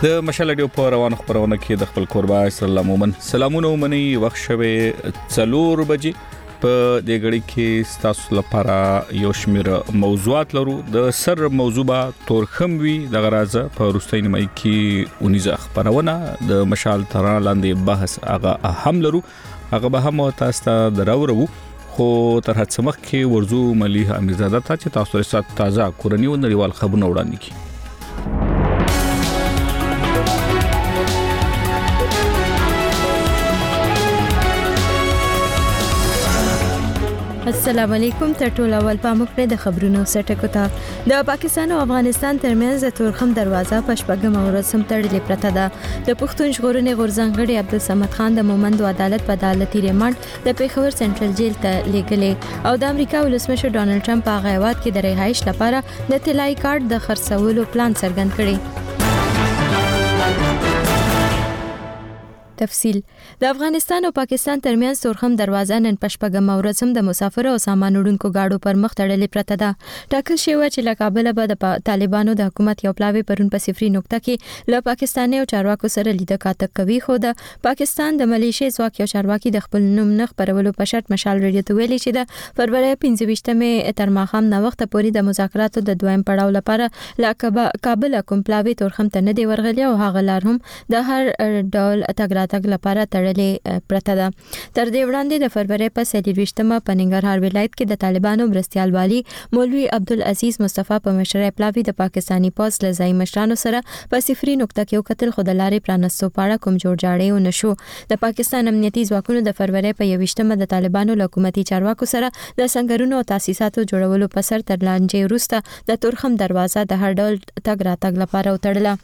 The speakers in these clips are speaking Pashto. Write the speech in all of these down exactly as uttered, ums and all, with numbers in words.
د مشال رادیو په روانو خبرونه کې د خپل قربا سلام ومن سلامونه ومني وخت شوه څلور بجې په دې غړي کې تاسو لپاره یو شمېر موضوعات لرو د سر موضوع به تورخم وی د غرازه په روستۍ نیمه کې اونیزه خبرونه د مشال ترانه لاندې بحث هغه هم لرو هغه به هم تاسو ته دراورو خو تر هڅه مخ کې ورزو مليح امیرزاده ته چې تاسو سره تازه کورنی او نړیوال خبرونه وړاندې کړي. السلام علیکم تر ټولو اول پاموکړه د خبرونو سرټکو ته د پاکستان او افغانستان ترمنځ د تورخم دروازه په شپږم ورځ سم تړلې پرته ده. د پښتون ژغورنې غورځنګ غړي عبدالصمد خان د مومندو عدالت په عدالتي ریماند د پیښور سنټرل جیل ته لیږلې او د امریکا ولسمشر ډانلډ ټرمپ په غیوات کې د رهایش لپاره د طلایي کارت د خرڅولو پلان څرګند کړي. تفصیل د افغانستان او پاکستان ترمنځ تورخم دروازه نن پښپګم ورځم د مسافر او سامان وړونکو گاډو پر مخ تړلې پرته ده. ټاکل شوی چې له کابل به د طالبانو د حکومت یو پلاوی پرون په صفري نقطه کې له پاکستاني او چارواکو سره لیده کاته کوي خو د پاکستان د ملیشي ځواک یو چارواکي د خپل نوم نه خبرولو په شرط مشال رادیو ته ویلي چې د فروری پنځه ویشتمې تر ماښام نه وخت پورې د مذاکراتو د دویم پړاو لپاره له کابل کوم پلاوی تورخم ته نه دی ورغلی او هغه لار هم د هر ډول تګ تګ لپاره تړلې پرته ده. تر دې وړاندې د فروری په سلیریشتمه په ننګرهار ولایت کې د طالبانو مرستيال والی مولوی عبدالعزیز مصطفی په مشرۍ پلاوی د پاکستانی پوز لزای مشرانو سره په صفري نقطه کې وکتل خو د لارې پرانستو پاړه کوم جوړ جاړې و نشو. د پاکستان امنیتي ځواکونو د فروری په یوشتمه د طالبانو حکومتي چارواکو سره د سنگرونو او تاسیساتو جوړولو په سر تر لانجې وروسته د تورخم دروازه د هر ډول تګ راتګ لپاره وتړله.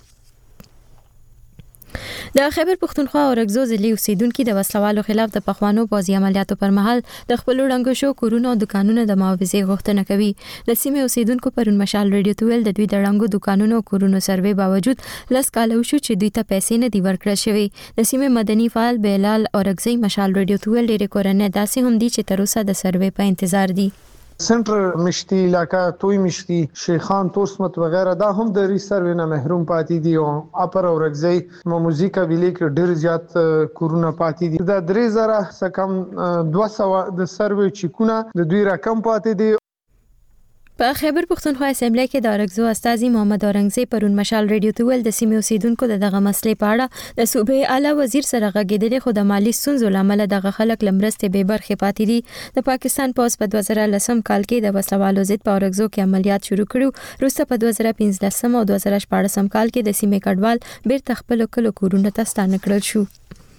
د خیبر پختونخوا او رګزو ضلعي اوسیدونکو د وسلوالو خلاف د پخوانو پوځي عملیاتو پر مهال د خپل وړاندو شو کورونو او دکانونو د معاوضې غوښتنه کوي. د سیمې اوسیدونکو پرون مشال رادیو ته ویل د دوی د وړاندو دکانونو او کورونو سروې باوجود لس کاله وشو چې دوی ته پیسې نه دی ورکړل شوی. د سیمې مدني فعال بلال اورګزی مشال رادیو ته ویل ډېر کورنۍ داسې هم دي چې تر اوسه د سروې په انتظار دي. سنټر مشتي علاقہ توي مشتي شیخان توسمت وغیرہ دا هم د ریسرو نه محروم پاتې دي او اپر او رګزي موزي قبيله کې ډېر زیات کورونه پاتې دي. دا درې زره سکم دوه سوه د سروي چکونه د دوی رقم پاتې دي. په خیبر پختونخوا اسمبلی کې د رګزو استاذي محمد اورنګزی پرون مشال رادیو ته ویل د سیمې اوسیدونکو دغه مسلې په اړه د صوبې اعلی وزیر سره غږېدل خو د مالی ستونزو لامل دغه خلک لمرسته به برخه پاتې دي. د پاکستان پوز په دوه زره لسم کال کې د وسلوالو ضد په رګزو کې عملیات شروع کړو. وروسته په دوه زره پنځلسم او دوه زره شپاړسم کال کې د سیمې کډوال بیرته خپل کلو کورونه ته ستانه کړل شو.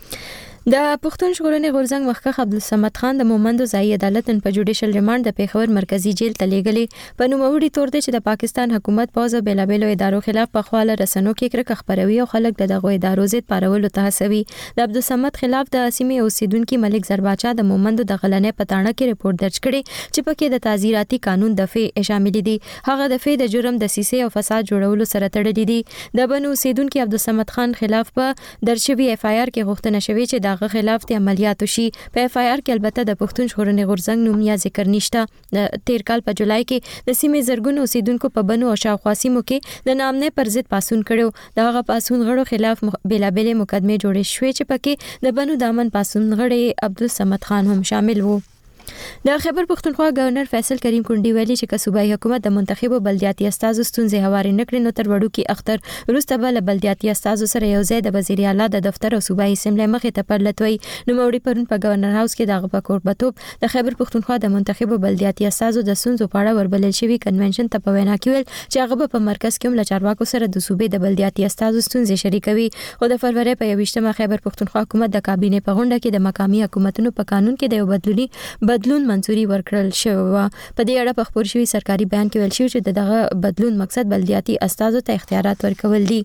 د پښتون ژغورنې غورځنګ مخکښ عبدالصمد خان د مومندو ځایي عدالت په جوډیشل ریماند د پیښور مرکزی جیل ته لیږلې. په نوموړي تور دی چې د پاکستان حکومت پوز او بیلابېلو ادارو خلاف په خواله رسنو کې کرکه خپروي او خلک د دغه ادارو ضد پارولو ته هڅوي. د عبدالصمد خلاف د سیمې اوسیدونکو ملک زرباچا د مومندو د غلنې پټانه کې رپورت درج کړي چې پکې د تعزیراتي قانون دفعه شامل دي. هغه دفعه د جرم د سیسې او فساد جوړولو سره تړلې دي. د بنو اوسیدونکو عبدالصمد خان خلاف په درشوي اف آی آر کې غوښتنه شوې چې دغه خلاف د عملیاتو شي. په اف آی آر کې البته د پښتون ژغورنې غورځنګ نوم یا ذکر نشته. د تیر کال په جولای کې د سیمې زرګونو اوسیدونکو په بنو او شاوخوا سیمو کې د نامنې پر ضد پاسون کړو. د هغه پاسون غړو خلاف بیلابېلې مقدمې جوړې شوې چې پکې د بنو دامن پاسون غړي عبدالصمد خان هم شامل وو. د خیبر پختونخوا گورنر فیصل کریم کونډي ویلي چې کسوبای حکومت د منتخبو بلدیاتي استازو ستونزې هواري نکړي نو تر وړو کې اختر وروسته بل بلدیاتي استازو سره یو ځای د وزیر اعلی د دفتر او صوبایي اسمبلی مخې ته پرلتوي. نو موري پرون په گورنر هاوس کې دغه په کوربتوب د خیبر پختونخوا د منتخبو بلدیاتي استازو د ستونزو په اړه وربلل شوی کنونشن ته په وینا کې ویل چې هغه په مرکز کې هم له چارواکو سره د صوبې د بلدیاتي استازو ستونزې شریکوي. او د فروری په یوشتمه خیبر پختونخوا حکومت د کابینې په غونډه کې د مقامی حکومتونو په قانون کې د یو بدلونی بدلون منځوري ورکړل شو. په دې اړه په خبر شوی سرکاري بیان کې ویل شوی چې دغه بدلون مقصد بلدیاتي استازو ته اختیارات ورکول دي.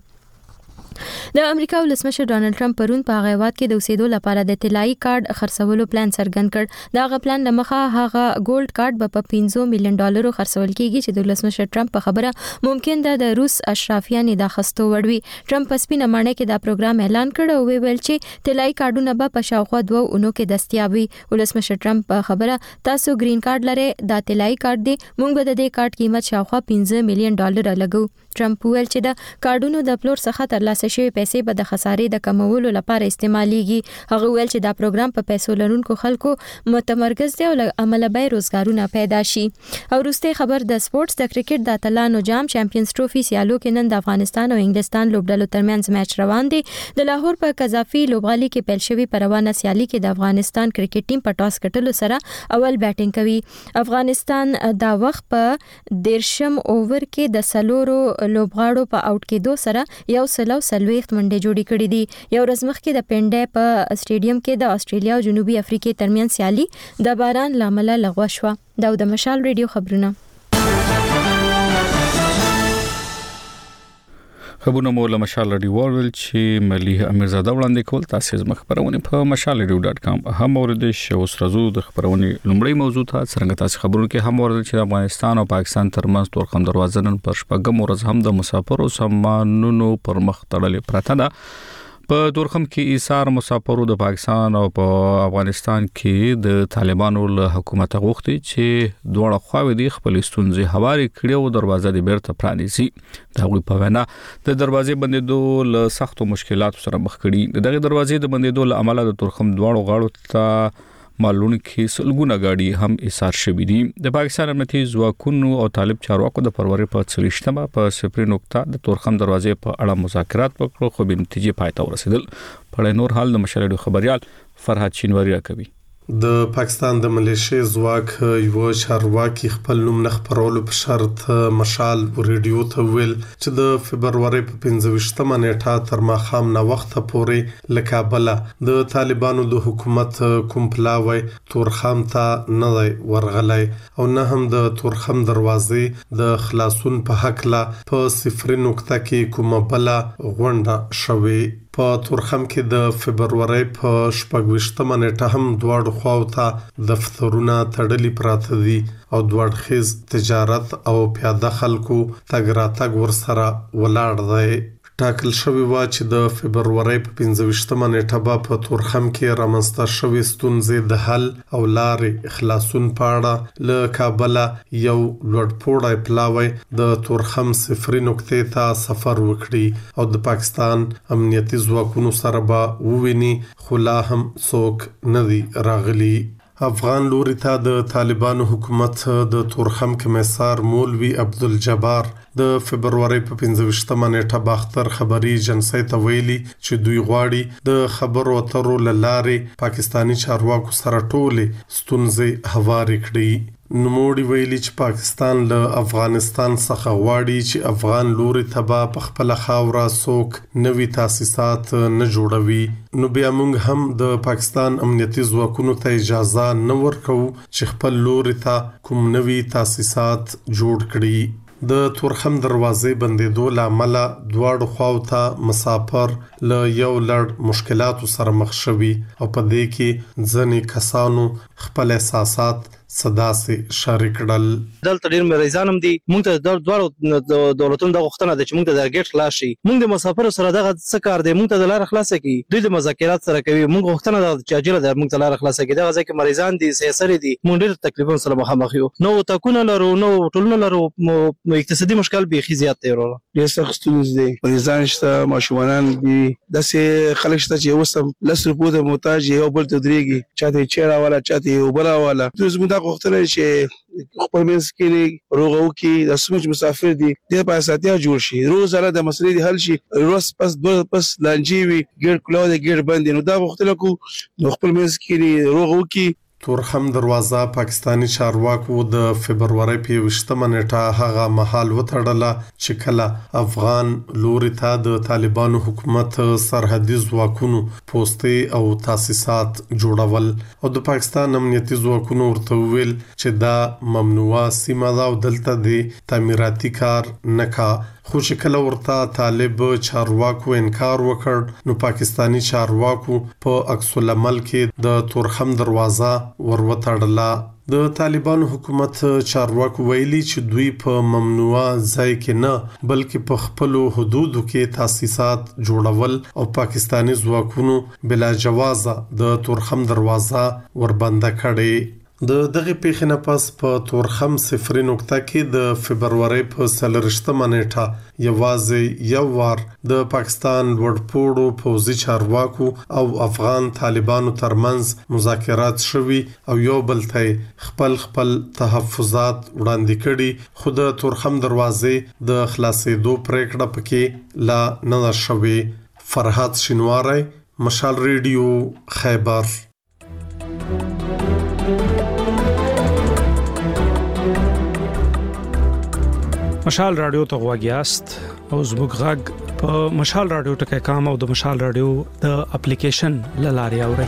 د امریکا ولسمشر ډانلډ ټرمپ پرون په غیوات کې د اوسېدو لپاره د طلایي کارت خرڅولو پلان څرګند کړ. دا غو پلان لمخه هغه ګولډ کارت به په پنځه میلیون ډالرو خرڅول کیږي چې د ولسمشر ټرمپ په خبره ممکن ده د روس اشرافیانو د خستو وړوي. ټرمپ په سپینه مانه کې دا پروګرام اعلان کړ او ویل چې طلایي کارتونه به په شاوخوا دوه اونو کې دستیاب وي. ولسمشر ټرمپ په خبره تاسو گرین کارت لرئ دا طلایي کارت دی موږ به د دې کارت قیمت شاوخوا پنځه میلیون ډالر لګو. ټرمپ ویل چې د کارډونو د پلور څخه ترلاسه خرڅ شوی پیسې به د خسارې د کمولو لپاره استعماليږي. هغه ویل چې دا پروګرام په پیسو لرونکو خلکو متمرکز دی او عمله به روزګارونه پیدا شي. او وروسته خبر د سپورتس د کرکټ د اتلانو جام چمپیونز ټرافي سیالو کې نن د افغانستان او انګلستان لوبډلو ترمنځ میچ روان دی. د لاهور په قذافي لوبغالي کې پیل شوی په روانه سیالي کې د افغانستان کرکټ ټیم په ټاس ګټلو سره اول بیټینګ کوي. افغانستان دا وخت په دیرشم اوور کې د سلورو لوبغاړو په اوټ کېدو سره یو سلو سلويخت منډه جوړې کړې دي. یو ورځ مخکې د پنډه په سټیډیم کې د استرالیا او جنوبي افریقا ترمنځ سیالي د باران لامل لغوه شو. دا د مشال ریډیو خبرونه. خبرونه مو له مشال ریډیو ورول چې ملي امیرزاده وړاندې کول. تاسو زما خبرونه په مشال ریډیو ډاټ کام هم اوریدئ. اوس راځو د خبرونه لومړی موضوع ته. څنګه تاسو خبرونه کې هم اوریدل چې افغانستان او پاکستان ترمنځ تورخم دروازه نن پر شپږم ورځ هم د مسافرو سامانونو پر مخ تړلې پراته ده. په تورخم کې ایثار مسافرو د پاکستان او په افغانستان کې د طالبانو له حکومت غوښتي چې دوه خواوې د خپل ستونزې هواري کړي او دروازه د بیرته پرانیزي. دا غوي په وینا د دروازې بندیدو له سختو مشکلاتو سره مخ کړي. دغه دروازې د بندیدو له امله د تورخم دواړو غاړو ته معلوم کې سلګونه گاډي هم ایثار شوې دي. د پاکستان امنیتي ځواکونو او طالب چارواکو د فروری په څلوېښتمه په صفر نقطه د تورخم دروازې په اړه مذاکرات وکړو خو به نتیجې پای ته ورسېدل. په نور حال د مشرلو خبريال فرحت شینواری راکوي. د پاکستان د ملیشي ځواک یو چارواکي خپل نوم نه خبرولو په شرط مشال ریډیو ته ویل چې د فبرवरी په پنځه نیټه تر ماښام نه وخت پورې له کابل د طالبانو د حکومت کوم پلاوی تورخم ته نه ورغلای او نه هم د تورخم دروازې د خلاصون په حق لا په صفر نقطه کې کومه بل غونډه شوي. په تورخم کې د فبرवरी په شپږ نیټه هم دواړو خواو ته دفترونه تړلي پراته دي او دوړخیز تجارت او پیاده خلکو تګ راتګ ورسره ولاړ دی. ټاکل شوی و چې د فبرवरी په پنځه نیټه په تورخم کې رامنځته شوی ستونزې د حل او لارې خلاصون پاړه له کابل یو لوړپوړی پلاوی د تورخم صفر نقطې ته سفر وکړي او د پاکستان امنیتي ځواکونو سره به وویني خو لا هم څوک نه دی راغلي. افغان لوري ته د طالبانو حکومت د تورخم کمیسار مولوی عبدالجبار د فبرवरी په پنځه نیټه باختر خبري ایجنسی ته ویلي چې دوی غواړي د خبرو اترو لارې پاکستانی چارواکو سره ټولې ستونزې هواري کړي. نوموړي ویلي چې پاکستان له افغانستان څخه غواړي چې افغان لوري ته په خپل خاوره څوک نوي تاسیسات نه جوړوي. نو بیا موږ هم د پاکستان امنیتي ځواکونو ته اجازه نه ورکو چې خپل لوري ته کوم نوي تاسیسات جوړ کړي. د تورخم دروازې بندیدو لامل دواړو خواو ته مسافر له یو لړ مشکلاتو سره مخ شوي او په دې کې ځینې کسانو خپل احساسات صداسي شریک کړل. دلته ډیر مریضان هم دي. موږ ته د دوه دولتونو د غوښتنه ده چې موږ ته د ګټ خلاص شي. موږ د مسافر سره دغه څه کار دی. موږ ته د لار خلاص کی دوی د مذاکرات سره کوي. موږ غوښتنه ده چې اجل د موږ ته لار خلاص کی. دغه ځکه مریضان دي سیاسي دي. موږ ډیر تکلیفونه سره مخامخ یو. نو تکونه لرو نو ټولنه لرو اقتصادي مشکل به خي زیات دی. ورو ډیر سخت ستونزې دي. مریضان شته ماشومان دي. داسې خلک شته چې اوسم لس روپو محتاج یو بل ته درېږي. چاته چیرې والا چاته وبلا والا. زموږ د غوښتنه چې خپل منځ کې روغو کې د سمج مسافر دي د پاساتیا جوړ شي. روزانه د مسلې د حل شي. روز پس دو پس لانجی وي ګیر کلو د ګیر باندې نو دا غوښتل کو خپل منځ کې روغو کې. تورخم دروازه پاکستانی چارواکو د فبرवरी په یوشتمه نیټه هغه مهال وتړله چې کله افغان لوري ته د طالبانو حکومت سرحدي ځواکونو پوستې او تاسیسات جوړول او د پاکستان امنیتي ځواکونو ورته ویل چې دا ممنوعه سیمه ده او دلته د تعمیراتي کار نه کا. خو چې کله ورته طالب چارواکو انکار وکړ نو پاکستانی چارواکو په عکس العمل کې د تورخم دروازه وروتړله. د طالبانو حکومت چارواکو ویلي چې دوی په ممنوعه ځای کې نه بلکې په خپل حدودو کې تاسیسات جوړول او پاکستانی ځواکونو بلا جوازه د تورخم دروازه وربنده کړي. د دغه پیښې نه پس په تورخم صفر نقطه کې د فبرवरी په څلورشتمه نیټه یوازې یو وار د پاکستان وړپوړو پوځي چارواکو او افغان طالبانو ترمنځ مذاکرات شوي او یو بل ته خپل خپل تحفظات وړاندې کړي، خو د تورخم دروازې د خلاصېدو پریکړه پکې لا نه شوې. فرحات شینواری، مشال ریډیو، خیبر. مشال رادیو ته غواګیاست او زموږ غږ په مشال رادیو ټکي کام او د مشال رادیو د اپلیکیشن لاري اوري.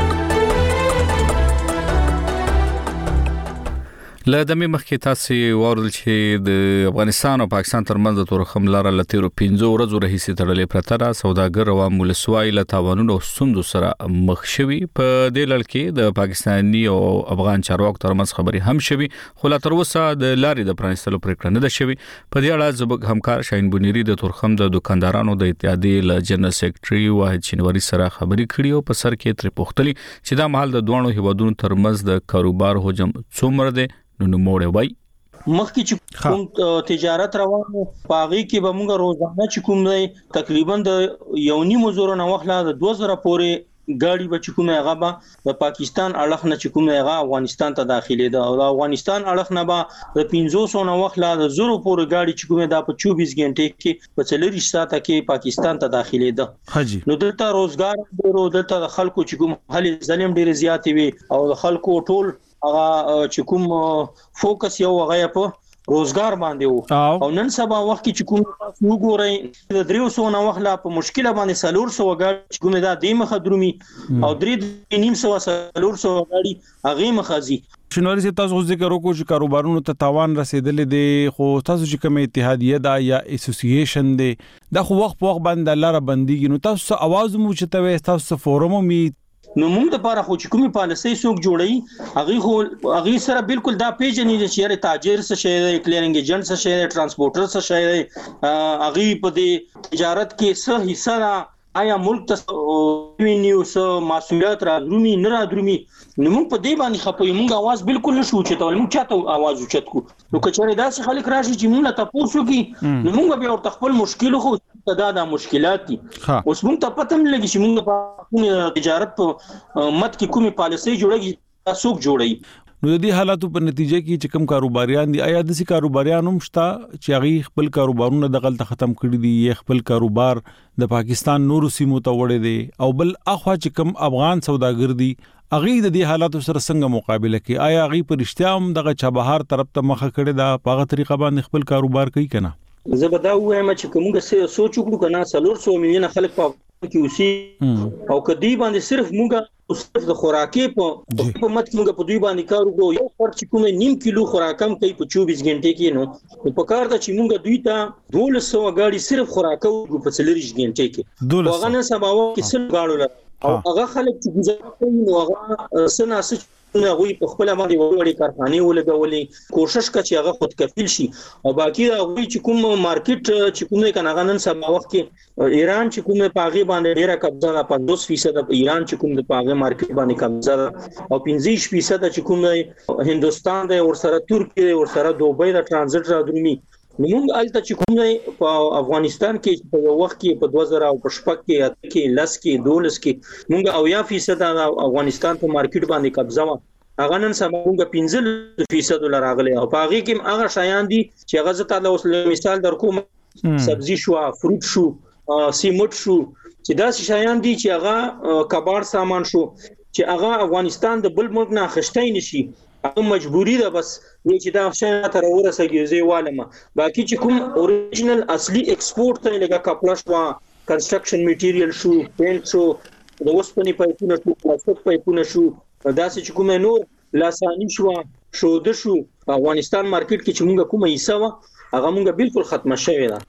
لدمه مخکې تاسو ورل چې د افغانستان او پاکستان ترمنځ د تورخم لار لتیرو پنځو ورځو راهیسې تړلې پرته را سوداګر او مولسوای له تاوانونو سندو سره مخ شوي. په دې لړ کې د پاکستاني او افغان چارواکو ترمنځ خبري هم شوي، خو لا تر اوسه د لارې د پرانستلو پریکړه نه ده شوي. په دې اړه زموږ همکار شاهین بونيري د تورخم د دکاندارانو د اتحادیې له جنرال سیکریټري واحد شینواری سره خبري کړې او په سر کې تر پوښتلي چې دا مهال د دوه هیوادونو ترمنځ د کاروبار حجم څومره دی. نو نو موړ وای مخکې چې کوم تجارت روانو پاغي کې به موږ روزانه چې کوم دی تقریبا د یو نیمه زره نه وخت لا د دوه زره پورې ګاډي به چې کومه هغه به د پاکستان اړخ نه چې کومه هغه افغانستان ته داخلي ده او د افغانستان اړخ نه به د پنځه سوه نه وخت لا د زرو پورې ګاډي چې کومه د په چوبیس غنټې کې په څلور ساعته کې پاکستان ته داخلي ده. نو دلته روزګار ډیرو دلته د خلکو چې کوم حل ظلم ډیر زیات وي او د خلکو ټول هغه چې کوم فوکس یو هغه په روزګار باندې وو او نن سبا وخت کې چې کوم تاسو وګورئ د درې سوه نه وخت لا په مشکله باندې سلور سوه ګاډي چې کومه دا د مخه درومي او درې نیم سوه سلور سوه ګاډي هغه مخازي. شنواری سے تاسو ذکر وکړو چې کاروبارونو ته تاوان رسیدلې دي، خو تاسو چې کوم اتحادیه دا یا اسوسییشن دی دا خو وخت په وخت باندې لاره بنديږي، نو تاسو आवाज مو چتوي، تاسو فورم می نو موږ د پاره خو چې کومي پالیسي څوک جوړي هغه خو هغه سره بالکل دا پیژنې چې یاره تاجر څه شي دی، کلیرینګ ایجنټ څه شي دی، ترانسپورټر څه شي دی، هغه په دې تجارت کې څه حصہ را آیا ملک ته وینیو څه مسؤلیت را درومي نه را درومي. نو موږ په دې باندې خپوي، موږ आवाज بالکل نشو چتول، موږ چاته आवाज وچت کو. نو کچره داسې خلک راشي چې موږ ته پوښتنه کوي نو موږ به ورته خپل مشکل خو دا د مشکلات دي. اوس موږ ته پته نه لګي چې موږ په کومه تجارت په مت کې کومه پالیسي جوړیږي تاسو جوړي. نو د دې حالاتو په نتیجه کې چې کوم کاروباریان دي آیا د سې کاروباریان هم شته چې هغه خپل کاروبارونه د غلط ختم کړی دي یا خپل کاروبار د پاکستان نورو سیمو ته وړي دي او بل اخوا چې کوم افغان سوداګر دي هغه د دې حالاتو سره څنګه مقابله کوي؟ آیا هغه پر اشتیا هم دغه چابهار طرف ته مخه کړي دا په هغه طریقه باندې خپل کاروبار کوي کنه؟ زه به دا وایم چې کومه څه سوچ وکړو کنه څلور سوه میلیونه خلک په کې اوسي او کدی باندې صرف موږ صرف د خوراکي په په مت موږ په دوی باندې کار وکړو یو فرق چې کومه نیم کیلو خوراکم کوي په چوبیس غنټې کې نو په کار ته چې موږ دوی ته دولس سوه ګاډي صرف خوراکو په څلور غنټې کې هغه نه سباو کې څل ګاډو لري او هغه خلک چې گزاره کوي نو هغه سناسه نه غوي په خپل باندې وړي کارخانه ولګولې کوشش کوي چې هغه خود کفیل شي او باقي هغه چې کوم مارکیټ چې کوم کنه غنن سبا وخت کې ایران چې کوم پاغي باندې ډیره قبضه ده پنځوس فیصد د ایران چې کوم د پاغي مارکیټ باندې قبضه ده او پنځه فیصد چې کوم هندستان ده او سره ترکیه او سره دوبۍ د ترانزیت را درومي. نو موږ الته چې کوم په افغانستان کې په یو وخت کې په دوه زره او په شپږ کې کې لس کې دولس کې موږ او یا فیصد د افغانستان په مارکیټ باندې قبضه و هغه نن سبا موږ پنځه فیصد راغلي او په هغه کې هغه شایان دي چې هغه زته د اوس مثال در کوم سبزی شو، فروټ شو، سیمټ شو، چې دا شایان دي چې هغه کبار سامان شو چې هغه افغانستان د بل ملک نه خشتای نشي هغه مجبوری ده بس چې دا شای تر ورسېږي زی والمه باقي چې کوم اوریجنل اصلي ایکسپورت ته لګه کپړه شو، کنستراکشن میټیریل شو، پینټ شو، د اوسپنې پایپونه شو، پلاستیک پایپونه شو، دا چې کوم نور لاسانی شو شو د شو افغانستان مارکیټ کې چې موږ کومه حصہ و هغه موږ بالکل ختمه شوی ده.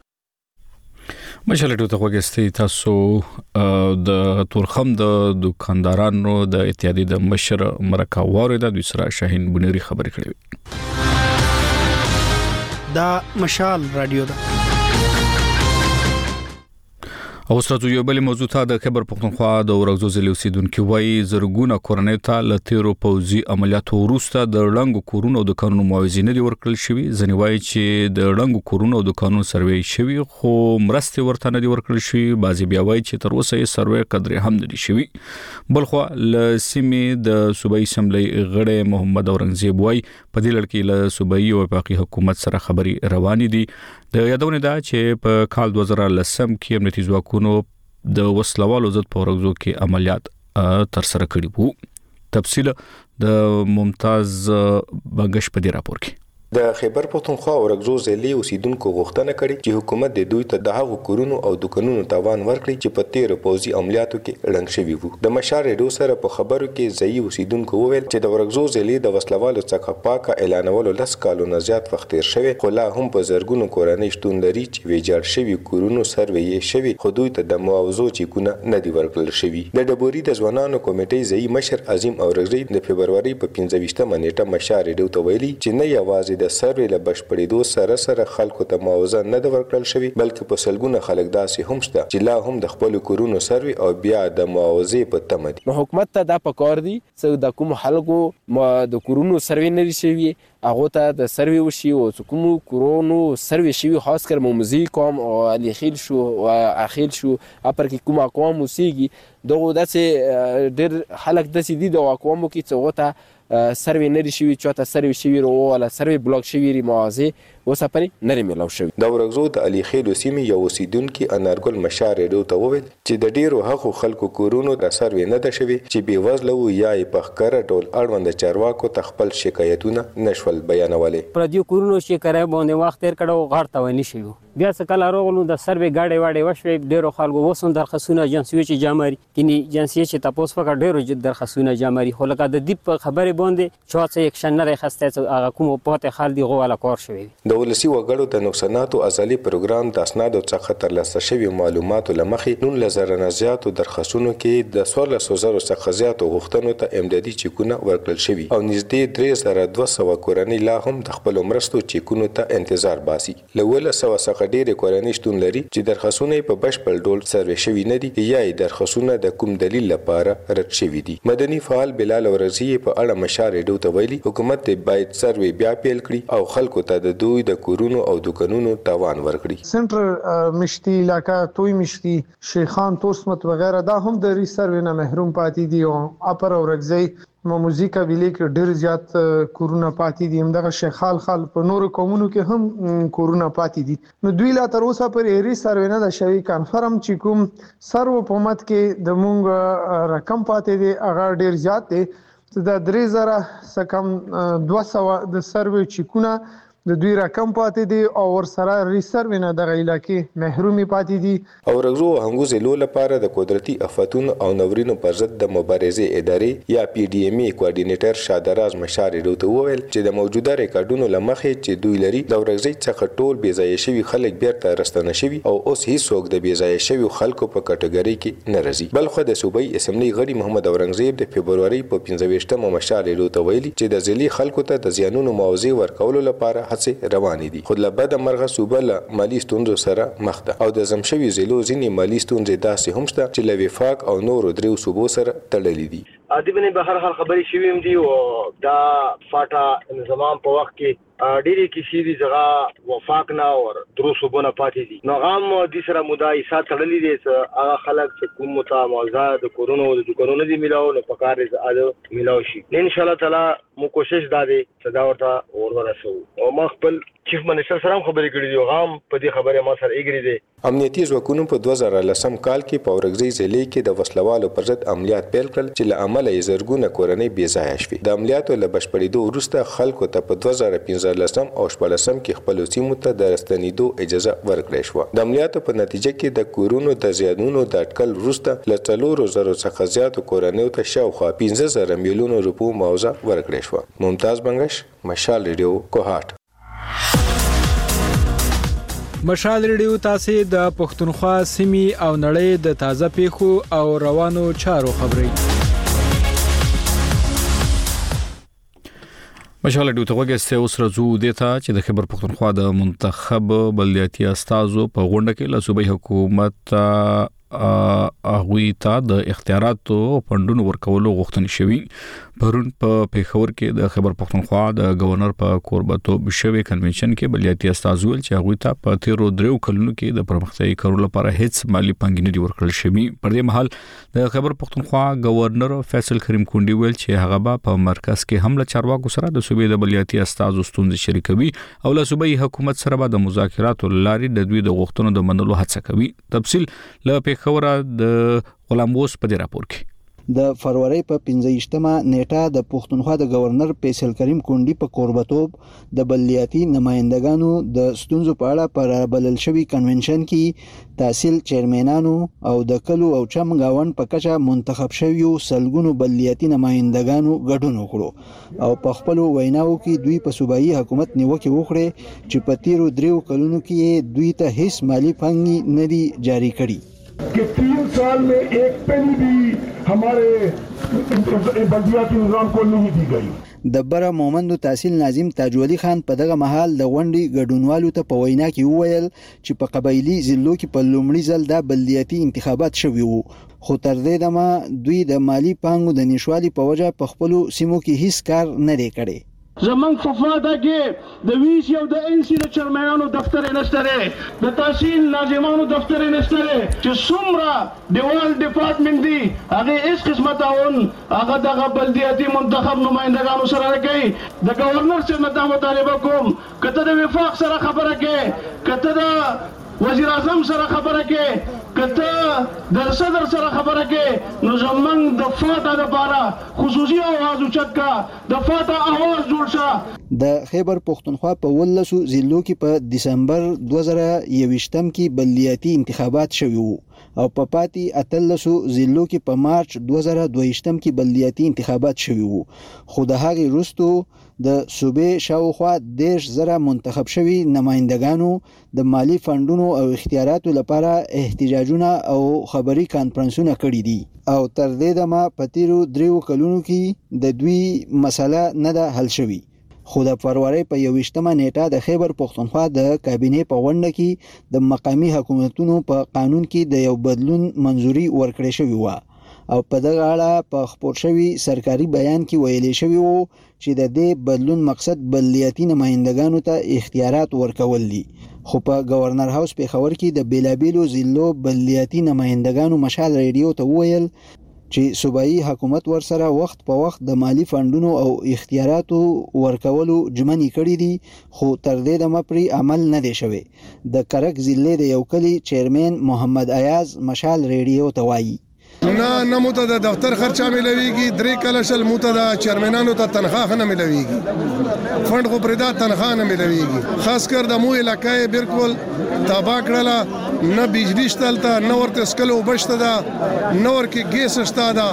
مشالټو ته وګستې تاسو د تورخم د دکاندارانو د اتحادیې د مشر مرکه واره د دوسرا شاهین بونيري خبرې کړې دا مشال رادیو ده. او سره یو بل موضوع ته د خبر پښتونخوا د ورغزو ضلع اوسیدونکو وایي زرګونه کورنۍ ته ل تیرو پوزي عملیاتو وروسته د لنګو کورونو د قانون موازنه دي ورکړل شوی. ځنې وایي چې د لنګو کورونو د قانون سروي شوی خو مرسته ورته نه دي ورکړل شوی. بعضي بیا وایي چې تر اوسه یې سروي قدر هم نه دي شوی. بلخو ل سیمې د صوبایي اسمبلی غړی محمد اورنګزیب وایي په دې لړ کې ل صوبایي او وفاقي حکومت سره خبري روانې دي. د یادونه ده چې په کال دوه زره لسم کې امنیتي ځواکونو د وسلوالو ضد په ورغزو کې عملیات تر سره کړي وو. تفصیل د ممتاز بنگش په دې راپور کې. د خیبر پښتونخوا ورغزو ضلع اوسیدونکو غوښتنه کړې چې حکومت د دوی ته د هغو کورونو او دکانونو تاوان ورکړي چې په تیر پوزي عملیاتو کې رنګ شوي وو. د مشار ریډیو سره په خبرو کې ځایي اوسیدونکو وویل چې د ورغزو ضلع د وسلوالو څخه پاکه اعلانولو لس کالو نه زیات وخت تیر شوی، خو لا هم په زرګونو کورنۍ شتون لري چې ویجاړ شوي کورونو سروي شوي خو دوی ته د معاوضو چیکونه نه دي ورکړل شوي. د ډبوري د ځوانانو کمیټې ځایي مشر عظیم اورغزی د فبروري په پنځه ویشتمه نیټه مشار ریډیو ته ویلي چې نه یوازې د سروي له بشپړېدو سره سره خلکو ته معاوضه نه ده ورکړل شوې، بلکې په سلګونه خلک داسې هم شته چې لا هم د خپلو کورونو سروي او بیا د معاوضې په تمه دي. نو حکومت ته دا پکار دي چې د کوم خلکو د کورونو سروي نه دي شوي هغه ته د سروي وشي او کوم کورونو سروي شوي خاص کر موزي کوم او الیخیل شو او اخیل شو اپر کې کوم اقوام وسیږي دغه داسې ډېر خلک داسې دي د اقوامو کې چې هغه ته سروي نه دي شوي چاته سروي شوي ولا سروي بلاک شوي ری موازه وسپري نری ملو شوي. د ورغزو د علي خیل سیمې یو اوسیدونکو انارګل مشار ریډیو ته وویل چې د ډیرو هغو خلکو کورونو د سروي نه ده شوي چې بې وزله وو یا یې په ښکاره ډول اړوند چارواکو ته خپل شکایتونه نشول بیانولی. پر دې کورونو چې کرای باندې وخت تیر کړو غړ ته ونی شو بیا څه کله راغلو د سروي گاډي واډي وشوي ډیرو خلکو وسون درخصونه ایجنسی چې جامري کینی ایجنسی چې تاسو فکر ډیرو درخصونه جامري خو لکه د دیپ خبره باندې چې څه اکشن نه راخسته هغه کوم پته خال دی غواله کار شوی. د ولسی وګړو د نقصاناتو ازلي پروګرام د اسنادو څخه ترلاسه شوی معلوماتو لمخې نولس زره نه زیاتو درخصونو کې د څوارلس زره څخه زیاتو غوښتنو ته امدادي چیکونه ورکړل شوي او نږدې درې زره دوه سوه کورنۍ لا هم د خپل مرستو چیکونو ته انتظار باسي. له ولس سوه څخه ډېرې کورنۍ شتون لري چې درخصونه په بشپړ ډول سروي شوي نه دي یا یې درخصونه د کوم دلیل لپاره رد شوي دي. مدني فعال بلال اورغزی په اړه مشار ریډیو ته ویلي حکومت باید سروي بیا پیل کړي او خلکو ته د دوی د کورونو او دکانونو تاوان ورکړي. سنټر مشتي علاقہ توي مشتي شیخان توسمت وغیرہ دا هم د ریسروي نه محروم پاتې دي او اپر اورغزی موزي قبيله کې ډېر زیات کورونه پاتې دي. همدغه شیخال خال په نورو قومونو کې هم کورونه پاتې دي. نو دوی لا تر اوسه پر ایری سروي نه د شوی کنفرم چې کوم سرو په مت کې د مونږ رقم پاتې دي هغه ډېر زیات دي. د درې زره سکم دوه سوه د سروي چیکونه د دوی رقم پاتې دي او ور سره ریسروي نه د علاقې محرومي پاتې دي. او ورغزو هنګو ضلع لپاره د قدرتي آفاتونو او نورینو پر ضد د مبارزې ادارې یا پی ډی ایم ای کوارډینیټر شادراز مشار ریډیو ته وویل چې د موجوده ریکارډونو لمخې چې دوی لري د ورغزي څخه ټول بې ځایه شوي خلک بیرته راستنه شوي او اوس هیڅوک د بې ځایه شوي خلکو په کټګوري کې نه راځي. بلخو د صوبایي اسمبلی غړي محمد اورنګزیب د فبروري په پنځه ویشتمه مشار ریډیو ته ویلي چې د ضلع خلکو ته د زیانونو معاوضه ورکولو لپاره هڅې روانې دي خو له بده مرغه صوبه له مالي ستونزو سره مخ ده او د زمشوي ضلعو ځینې مالي ستونزې داسې هم شته چې له وفاق او نورو دریو صوبو سره تړلې دي. ادبنه به هر حال خبرې شوي هم دي او دا فاټا نظام په وخت کې ډېرې کیسې دي ځکه وفاق نه او درو صوبونه پاتې دي. نو غام د سره مدعي سات تړلې دي چې هغه خلک چې کوم متمازه د کورونو د دکانونو دي ملاو نو په کار یې ملاو شي. ان شاء الله تعالی مو کوشش دا دی چې دا ورته اور ورسو او ما خپل چیف منسټر سره خبرې کړې دي غام په دې خبره ما سره ایګری دي. امنیتي ځواکونو په دوه زره لسم کال کې په اورغزي ضلع کې د وسلوالو پر ضد عملیات پیل کړل چې له امله یې زرګونه کورنۍ بې ځایه شوې. د عملیاتو له بشپړېدو وروسته خلکو ته په دوه زره پنځه لسم او شپږلسم کې خپلو سیمو ته د راستنېدو اجازه ورکړې شوه. د عملیاتو په نتیجه کې د کورونو د زیانونو د اټکل وروسته له څلورو زرو څخه زیاتو کورنیو ته شاوخوا پنځه زره میلیونه روپو معاوضه ورکړې شوه. ممتاز بنگش، مشال ریډیو، کوهاټ. مشال ریډیو تاسو د پښتونخوا سیمې او نړۍ د تازه پیښو او روانو چارو خبري. مشال ډیو ته وګسته اوس رزو دیتا چې د خیبر پختونخوا د منتخب بلدیاتي استازو په غونډه کې له صوبایي حکومت اغوی ته د اختیاراتو فندونو ورکولو غوښتنه شوې. پرون په پیښور کې د خیبر پختونخوا د گورنر په کوربتوب شوی کنونشن کې بلدیاتي استازو ول چې اغوی ته په تیرو درو کلونو کې د پرمختیايي کارونو لپاره هیڅ مالی پنګ نه دی ورکړل شوی. پر دې مهال د خیبر پختونخوا گورنر فیصل کریم کونډي ول چې هغه به په مرکز کې حمله چارواکو سره د صوبې د بلدیاتي استازو ستونزې شریکوي او له صوبایي حکومت سره به د مذاکراتو لارې د دوی د غوښتنو د منلو هڅه کوي. تفصیل له خبره د غلاموس په دې راپور کې. د فروری په پنځه نیټه د پښتونخوا د گورنر فیصل کریم کونډي په کوربتوب د بلدیاتي نمائندګانو د ستونزو په اړه پر بلل شوی کنونشن کې تحصیل چیرمنانو او د کلو او چمګاون په کچه منتخب شویو سلګونو بلدیاتي نمائندګانو ګډون وکړو او په خپل ویناو کې دوی په صوبایي حکومت نیوکه وکړه چې په تیرو دریو کلونو کې دوی ته هیڅ مالی پنګ نه دی جاری کړی कि तीन साल में एक पेनी भी हमारे बल्दियाती निजाम को नहीं दी गई. د بره مومندو تحصیل ناظم تاج ولی خان په دغه محل د غونډې ګډونوالو ته په وینا کې وویل چې په قبایلی ضلعو کې په لومړي ځل د بلدیاتي انتخابات شوي وو خو تر دې دمه دوی د مالی پانګو د نشوالي په وجه په خپل سیمو کې هیڅ کار نه دی کړی. زمون په فاده کې د ویس یو د ان سی د چرمنانو دفتر نشته د تحصیل ناظمانو دفتر نشته چې څومره دیوال ډپارټمنټ دی هغه هیڅ قسمه تعاون هغه د بلدیاتي منتخب نمائندګانو سره کوي. د گورنر څخه دا مطالبه کوم کته د وفاق سره خبره کې کته د وزیر اعظم سره خبره کې کته د صدر سره خبره کې نو زمونږ د فاته لپاره خصوصي आवाज اوچت کا د فاته आवाज جوړ شه. د خیبر پختونخوا په ولسو ضلعو کې په دسمبر دوه زره یوویشتم کې بلدیاتي انتخابات شوي وو او په پاتې اتلسو ضلعو کې په مارچ دوه زره دوهشتم کې بلدیاتي انتخابات شوي وو خو د هغې وروسته د صوبې شاوخوا دیش زره منتخب شوي نمائندګانو د مالی فندونو او اختیاراتو لپاره احتجاجونه او خبري کانفرنسونه کړي دي او تر دې دمه په تیرو دریو کلونو کې د دوی مسله نه ده حل شوي. خو د فروری په یوویشتمه نیټه د خیبر پختونخوا د کابینې په غونډه کې د مقامی حکومتونو په قانون کې د یو بدلون منځوري ورکړې شوې وه او په دغه اړه په خپور شوي سرکاري بیان کې ویلې شوی وو چې د دې بدلون مقصد بلدیاتي نمائندګانو ته اختیارات ورکول دي. خو په گورنر هاوس پیښور کې د بیلابیلو ضلعو بلدیاتي نمائندګانو مشال ریډیو ته وویل چې صوبایي حکومت ورسره وخت په وخت د مالی فندونو او اختیاراتو ورکولو ژمنې کړې دي خو تر دې دمه پرې عمل نه دی شوی. د کرک ضلع د یو کلي چیرمن محمد ایاز مشال ریډیو ته وایي نه نه مو ته د دفتر خرچه ملويږي درې کله شل مو ته د چیرمنانو ته تنخواه نه ملويږي فند خو پردا تنخواه نه ملويږي خاص کر د مو علاقې بالکل تبا کړله نه بجلی شتلته نه ورته سکلو بشته دا نه ورکه ګیس شته دا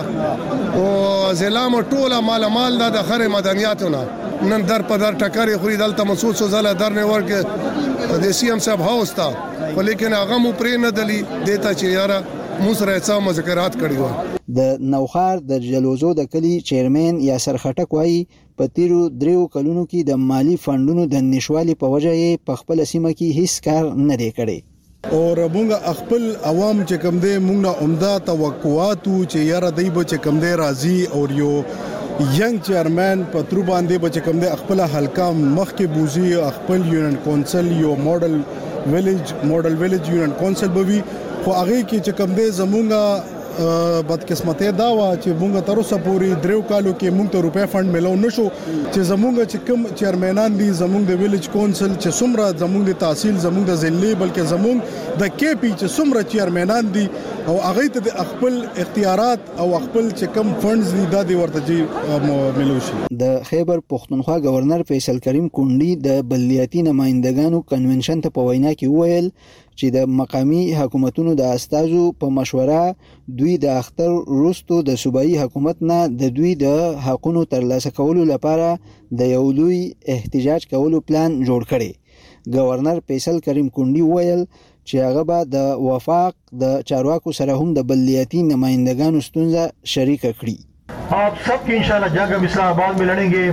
او زلام ټوله مال مال دا د خره مدنیاتونه نن در په در ټکرې خوري دلته مسعود سوزاله در نه ورکه د سی ام صاحب هاوس تا ولیکن هغه مو پرې نه دلی دیتا چې یاره مو سره څه مذاکرات کړي وو. د نوخار د جلوزو د کلی چیرمن یاسر خټک وایي په تیرو دریو کلونو کې د مالی فندونو د نشوالي په وجه یې په خپل سیمه کې هیڅ کار نه دی کړی او موږ خپل عوام چې کوم دی موږ نه عمده توقعاتو چې یاره دی به چې کوم دی راځي او یو ینګ چیرمن په تر باندې به چې کوم دی خپل حلقه مخ کې بوزي خپل یونین کونسل یو ماډل ویلیج ماډل ویلیج یونین کونسل به وي خو هغه کې چې کوم دی زمونږه بدقسمتي دا وا چې مونږ تر اوسه پورې دریو کالو کې مونږ ته روپې فند ملو نشو چې زمونږ چې کوم چیرمنان دي زمونږ د ویلیج کونسل چې څومره زمونږ د تحصیل زمونږ د ضلع بلکې زمونږ د کې پی چې څومره چیرمنان دي او هغه ته د خپل اختیارات او خپل چې کوم فندز دي د ورته جي ملو شي. د خیبر پختونخوا گورنر فیصل کریم کونډي د بلدیاتي نمائندګانو کنونشن ته په وینا کې وویل چې د مقامی حکومتونو د استازو په مشوره دوی د اختر وروسته د صوبایي حکومت نه د دوی د حقونو ترلاسه کولو لپاره د یو لوی احتجاج کولو پلان جوړ کړي. گورنر فیصل کریم کونډي وویل چې هغه به د وفاق د چارواکو سره هم د بلدیاتي نمائندګانو ستونزه شریک کړي. आप सबकी इंशाल्लाह जगह इस्लामाबाद में लड़ेंगे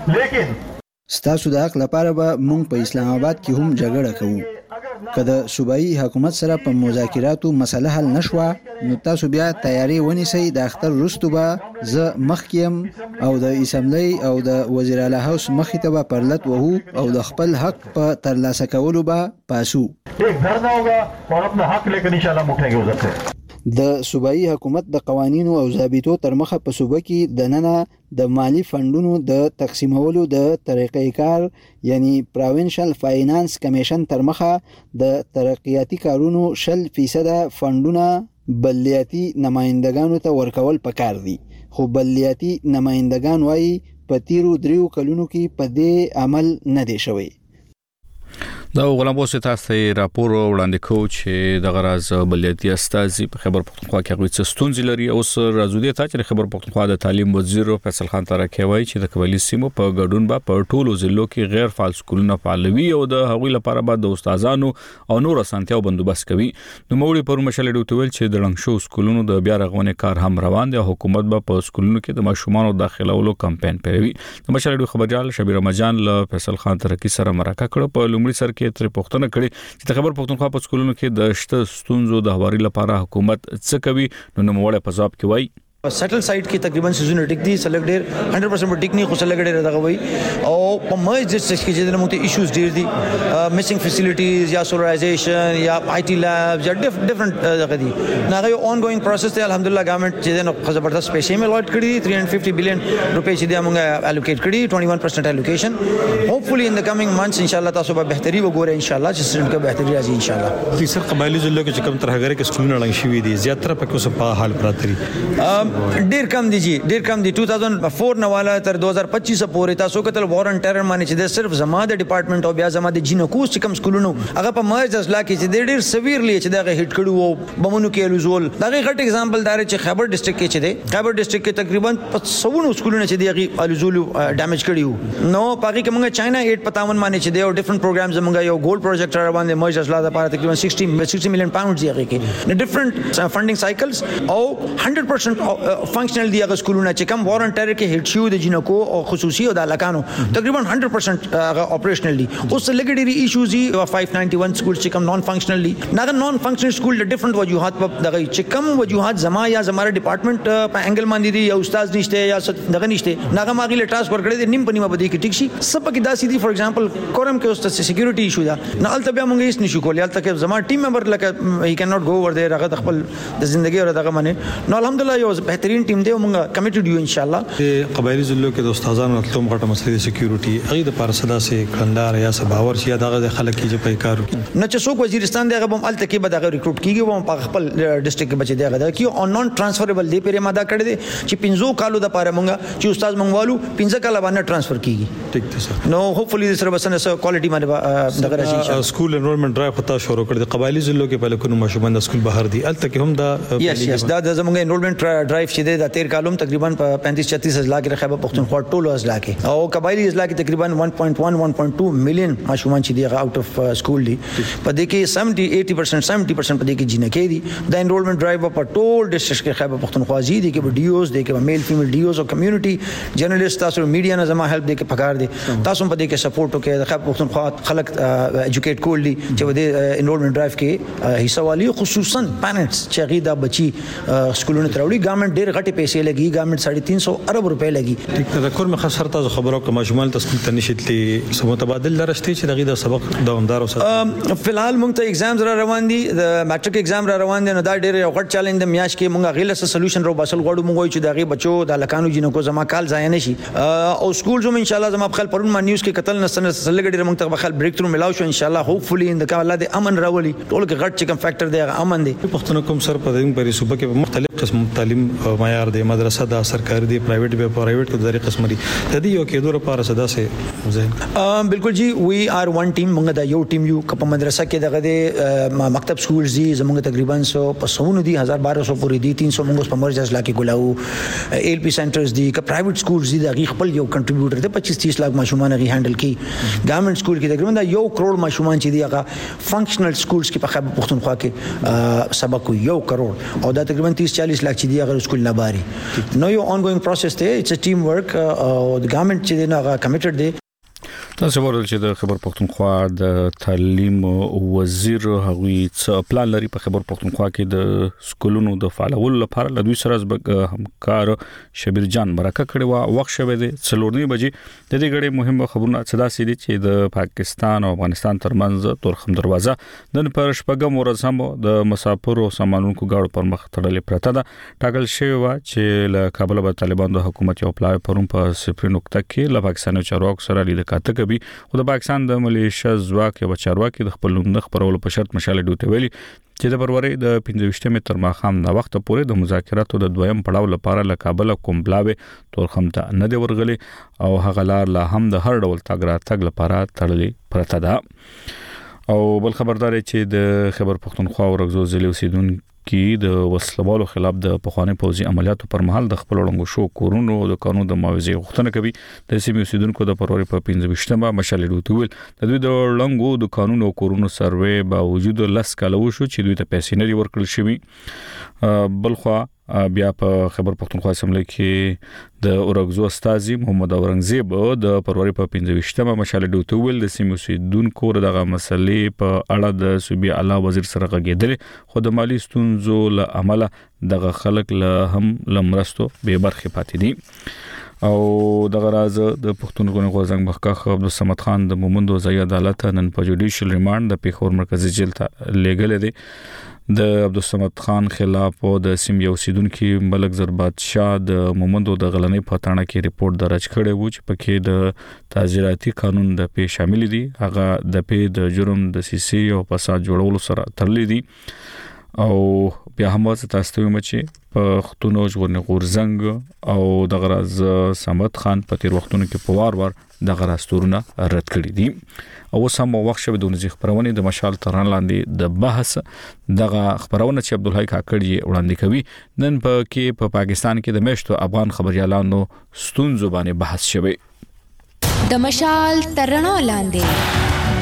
لیکن ستاسو د حق لپاره به مونږ په اسلام آباد کې هم جګړه کوو. کله صوبایي حکومت سره په مذاکراتو مسله حل نشوه نو تاسو بیا تیاری ونیسئ. د اختر وروسته به زه مخکیم او د اسمبلی او د وزیر اعلی هاوس مخې ته به پرلت وهو او د خپل حق په ترلاسه کولو به پاسو. ایک دھرنا ہوگا اور اپنا حق لے کر انشاءاللہ اٹھیں گے ادھر سے. د صوبایي حکومت د قوانینو او ضابطو تر مخه په صوبه کې د ننه د مالی فندونو د تقسیمولو د طریقې کار یعنی پروینشل فاینانس کمیشن تر مخه د ترقیاتی کارونو شل فیصد فندونه بلدیاتي نمائندگانو ته ورکول پکار دي. خو بلدیاتي نمائندگان وايي په تیرو دریو کلونو کې په دې عمل نه دی شوی. دا غلام بوسه تاسو راپور وړاندې کوم چې د غراز بلدیاتي استاذ په خبر پختونخوا کې غوښتل ستونزې لري. اوس راځو ته چې خبر پختونخوا د تعلیم وزیر فیصل خان ترکي وایي چې د قبایلی سیمو په ګډون به په ټولو ضلعو کې غیر فعال سکولونه فعالوي او د هغوی لپاره به د استادانو او نور اسانتیاو بندوبست کوي. نو موړي پر مشل ډیوټ ویل چې د لنګشو سکولونو د بیا رغونې کار هم روان دی. حکومت به په سکولونو کې د ماشومانو داخلولو کمپاین پیلوي. د مشل ډیوټ خبرجال شبیر رمضان له فیصل خان ترکي سره مرکه کړه. په لومړي سر کې تر پښتنه کړي چې خبر پښتونخوا په سکولونو کې د شته ستونزو د هواري لپاره حکومت څه کوي. نو نوموړی په ځواب کې وایي سیټل سایت کې تقریبا سيزون ټیک دي سلیکټ ډیر هنډرډ پرسنټ ټیک نه خو سلیکټ ډیر دغه وای او په مرج ډسټریکټ کې چې موږ ته ایشوز ډیر دي میسنګ فیسیلیټیز یا سولرایزیشن یا آی ټي لیبز یا ډیفرنٹ دغه دي نه غو اون ګوینګ پروسس ته الحمدلله ګورنمنت چې نو زبردست پیسې مې الوټ کړی تhree hundred fifty billion روپے چې موږ الوکیټ کړی twenty-one percent الوکیشن هوپفلی ان د کمینګ منثس ان شاء الله تاسو به بهتري وګورئ ان شاء الله چې سټډنټ کې بهتري راځي ان شاء الله. د سر قبایلی ضلع کې کوم ترهګره کې سکولونه لنګ شوي دي زیاتره په کومه په حال پراتري ډیر کم دي جی ډیر کم دي two thousand four نه والا تر two thousand twenty-five پورې تاسو کتل وار ان ټیرر باندې چې د صرف زما د ډپارټمنټ او بیا زما د جینکوس چې کوم سکولونو هغه په مرز ځلا کې چې ډیر سیویرلی چې دغه هټ کړو او بمونو کې الوزول دغه غټ اگزامپل دار چې خیبر ډسټریکټ کې چې دی خیبر ډسټریکټ کې تقریبا سونو سکولونه چې دغه الوزول ډیمیج کړیو نو پاکي کې موږ چاینا eight fifty-one باندې چې دی او ډیفرنٹ پروګرامز موږ یو ګولډ پروجیکټ را باندې مرز ځلا د لپاره تقریبا sixty sixty million pounds دی هغه کې ډیفرنٹ فندینګ سایکلز او one hundred percent فنکشنل دی هغه سکولونه چې کوم وارنټر کې هټ شو د جنکو او خصوصي او د لکانو تقریبا one hundred percent هغه اپریشنل دي. اوس لګډيري ایشوز دي five ninety-one سکول چې کوم نون فنکشنل دي نه نون فنکشنل سکول د ډیفرنٹ وجوهات په دغه چې کوم وجوهات زما یا زماره ډپارټمنٹ په انګل باندې دي یا استاد نشته یا دغه نشته ناغه ماغي له ټرانسفر کړی دي نیم پنیمه بده کې ټیک شي سب کې داسې دي. فور ایگزامپل کورم کې اوس ته سکیورټي ایشو دا نه الته بیا موږ هیڅ نشو کولای الته کې زما ټیم ممبر لکه هی کین ناٹ گو اوور دیر هغه خپل د ژوندۍ او دغه باندې نو الحمدلله یو بهترین ټیم دی موږ کمیټډ یو ان شاء الله. د قبایلی ضلعو کې د استادانو تلوم غټه مسلې سکیورټي هغه د پارسدا سي کندهار یا سباور شي دغه خلک چې په کار نه چې څوک وزیرستان دغه بم الته کې به دغه ریکروټ کیږي و په خپل ډسټریکټ کې بچي دغه کې ان نون ټرانسفربل دی پیره ماده کړی دي چې پنځو کالو د پاره مونږه چې استاد مونږوالو پنځه کاله باندې ټرانسفر کیږي. ټیک ده سر. نو هوپفلی سره بسنه سره کوالټي باندې دغه راشي ان شاء الله. سکول انرولمنت ډرایو پتا شروع کړی د قبایلی ضلعو کې په لکونو ماشومان د سکول بهر دي الته کې هم دا یس یس دا د زمونږ انرولمنت ډرایو چې د تیر کالوم تقریبا په thirty-five thirty-six ضلع کې خیبر پختونخوا ټولو ضلع کې او قبایلی ضلع کې تقریبا one point one one point two مليون ماشومان چې دی اوټ اف سکول دي په دې کې seventy eighty percent seventy percent په دې کې جنکې دي. د انرولمنت ډرایو په ټول ډسټریکټ کې خیبر پختونخوا زی دي کې ویډیوز دي کې میل فیمیل ډیوز او کمیونټي جرنالست تاسو میډیا نه زما هیلپ دي کې پکار دي تاسو په دې کې سپورټ وکړئ د خیبر پختونخوا خلک ایجوکیټ کول دي چې د انرولمنت ډرایو کې حصہ والی خصوصا پیرنټس چې غیدا بچي سکولونو تراوړي ګورنمنت ډېر غټي پیسې لګي ګورنمنت three hundred fifty ارب روپے لګي. ټیک ده کور مخ سره تاسو خبرو کوم ماشومان ته سکول ته نشیتلي سمو تبادل درشتي چې دغه د سبق دوامدار اوسه فلحال موږ ته ایگزامز را روان دي د میټریک ایگزام را روان دي نو دا ډېر یو غټ چیلنج د میاش کې موږ غیله سولوشن رو باسل غوړو موږ چې دغه بچو د لکانو جنکو زما کال ځای نه شي او سکول زم ان شاء الله زما خپل پرون ما نیوز کې قتل نسنه سلګډي موږ ته خپل بریک تھرو ملاو شو ان شاء الله هوپفلی ان د الله د امن راولي ټول کې غټ چې کوم فیکٹر دی امن دی. پښتون کوم سر په دې پرې صوبه کې مختلف قسم تعلیم معیار دی مدرسه دا سرکاري دی پرایویټ به پرایویټ کې د قسم لري د دې یو کې دوه لپاره صدا سه ذهن بالکل جی وی آر ون ټیم موږ د یو ټیم یو په مدرسه کې دغه د مکتب سکول زی زموږ تقریبا سو په سونو دي one thousand twelve hundred پورې دي three hundred موږ په مرز ځلا کې ګلاو ایل پی سنټرز دي ک پرایویټ سکول زی دغه خپل یو کنټریبیوټر دی twenty-five thirty لک ماشومان غي هندل کی ګورنمنت سکول کې تقریبا یو کروڑ ماشومان چې دی هغه فنکشنل سکولز کې په خیبر پختونخوا کې سبق یو کروڑ او دا تقریبا thirty forty لک چې دی هغه سکول نه باري نو یو اونګوینګ پروسس دی اټس ا ټیم ورک او د ګورنمنت چې دی هغه کمیټډ دی. تاسو ورول چې د خبر پښتونخوا د تعلیم وزیر هغوی څه پلان لري په خبر پښتونخوا کې د سکولونو د فعالولو لپاره د دوی سره همکار شبیر جان مرکه کړي وا وخت شوه د څلورنی بجې د دې غړي مهمه خبرونه صدا سي دي چې د پاکستان او افغانستان ترمنځ تورخم دروازه د پر شپږم ورځ هم د مسافرو سامانونکو غاړو پر مخ تړلې پرته ده. ټاکل شوی و چې له کابل به طالبان د حکومت یو پلاوی پروم په صفر نقطه کې له پاکستاني چارواکو سره لید کاته او د پاکستان د ملیشیا ځواک یو چارواکي د خپل نوم خبرولو په شرط مشاله ډوټه ویلي چې د فروری د پنځه تر ماخام د وخت پورې د مذاکراتو د دویم پړاو لپاره له کابل کوم بلاوي تورخم ته نه دی ورغلي او هغه لار لا هم د هر ډول تاګ را تاګ لپاره تړلې پرته ده. او بل خبردار چې د خبر پښتونخوا ورغزو ضلع اوسیدونکو کې د وسلوالو خلاف د پخوانی پوځي عملیاتو پر مهال د خپل وړاندو شو کورونو د قانون د معاوضې غوښتنه کوي. د سیمې اوسیدونکو د فروری په پنځه مشالې ډوټ ویل د دوی د وړاندو د قانون او کورونو سروې باوجود لس کاله وشو چې دوی ته پیسې نه ورکړل شوی. بلخوا بیا په خبر پښتونخوا اسمبلی کې د اورګزو استاذي محمد اورنګزیب د فروری په پنځه مشالې ډوټ ویل د سیمې اوسیدونکو دغه مسلې په اړه د صوبې اعلی وزیر سره غږیدل خو د مالی ستونزو له امله دغه خلک له هم لمرستو به برخه پاتې دي. او دغه راز د پښتونخوا غوزنګ مخکخ عبدالصمد خان د مومندو ځای عدالت نن په جوډیشل ریماند د پیښور مرکزی جیل ته لېږل دي. د عبدالصمد خان خلاف او د سیم یو سیدونکو ملک زربات شاه د مومندو د غلنۍ پټانه کې ریپورت درج کړی و چې پکې د تعزیراتي قانون د پی شامل دي. هغه د پی د جرم د سیسي او فساد جوړولو سره تړلې دي. او بیا هم تاسو ته وایم چې په خطونو ژغورنې غورزنګ او د غراز سمت خان په تیر وختونو کې په وار وار د غراز تورونه رد کړی دي. او سم وخت شوه د نږدې خبرونه د مشال تران لاندې د بحث دغه خبرونه چې عبدالحی کاکړی وړاندې کوي نن په کې په پاکستان کې د میشتو افغان خبريالانو ستونزو باندې بحث شوه. د مشال تران لاندې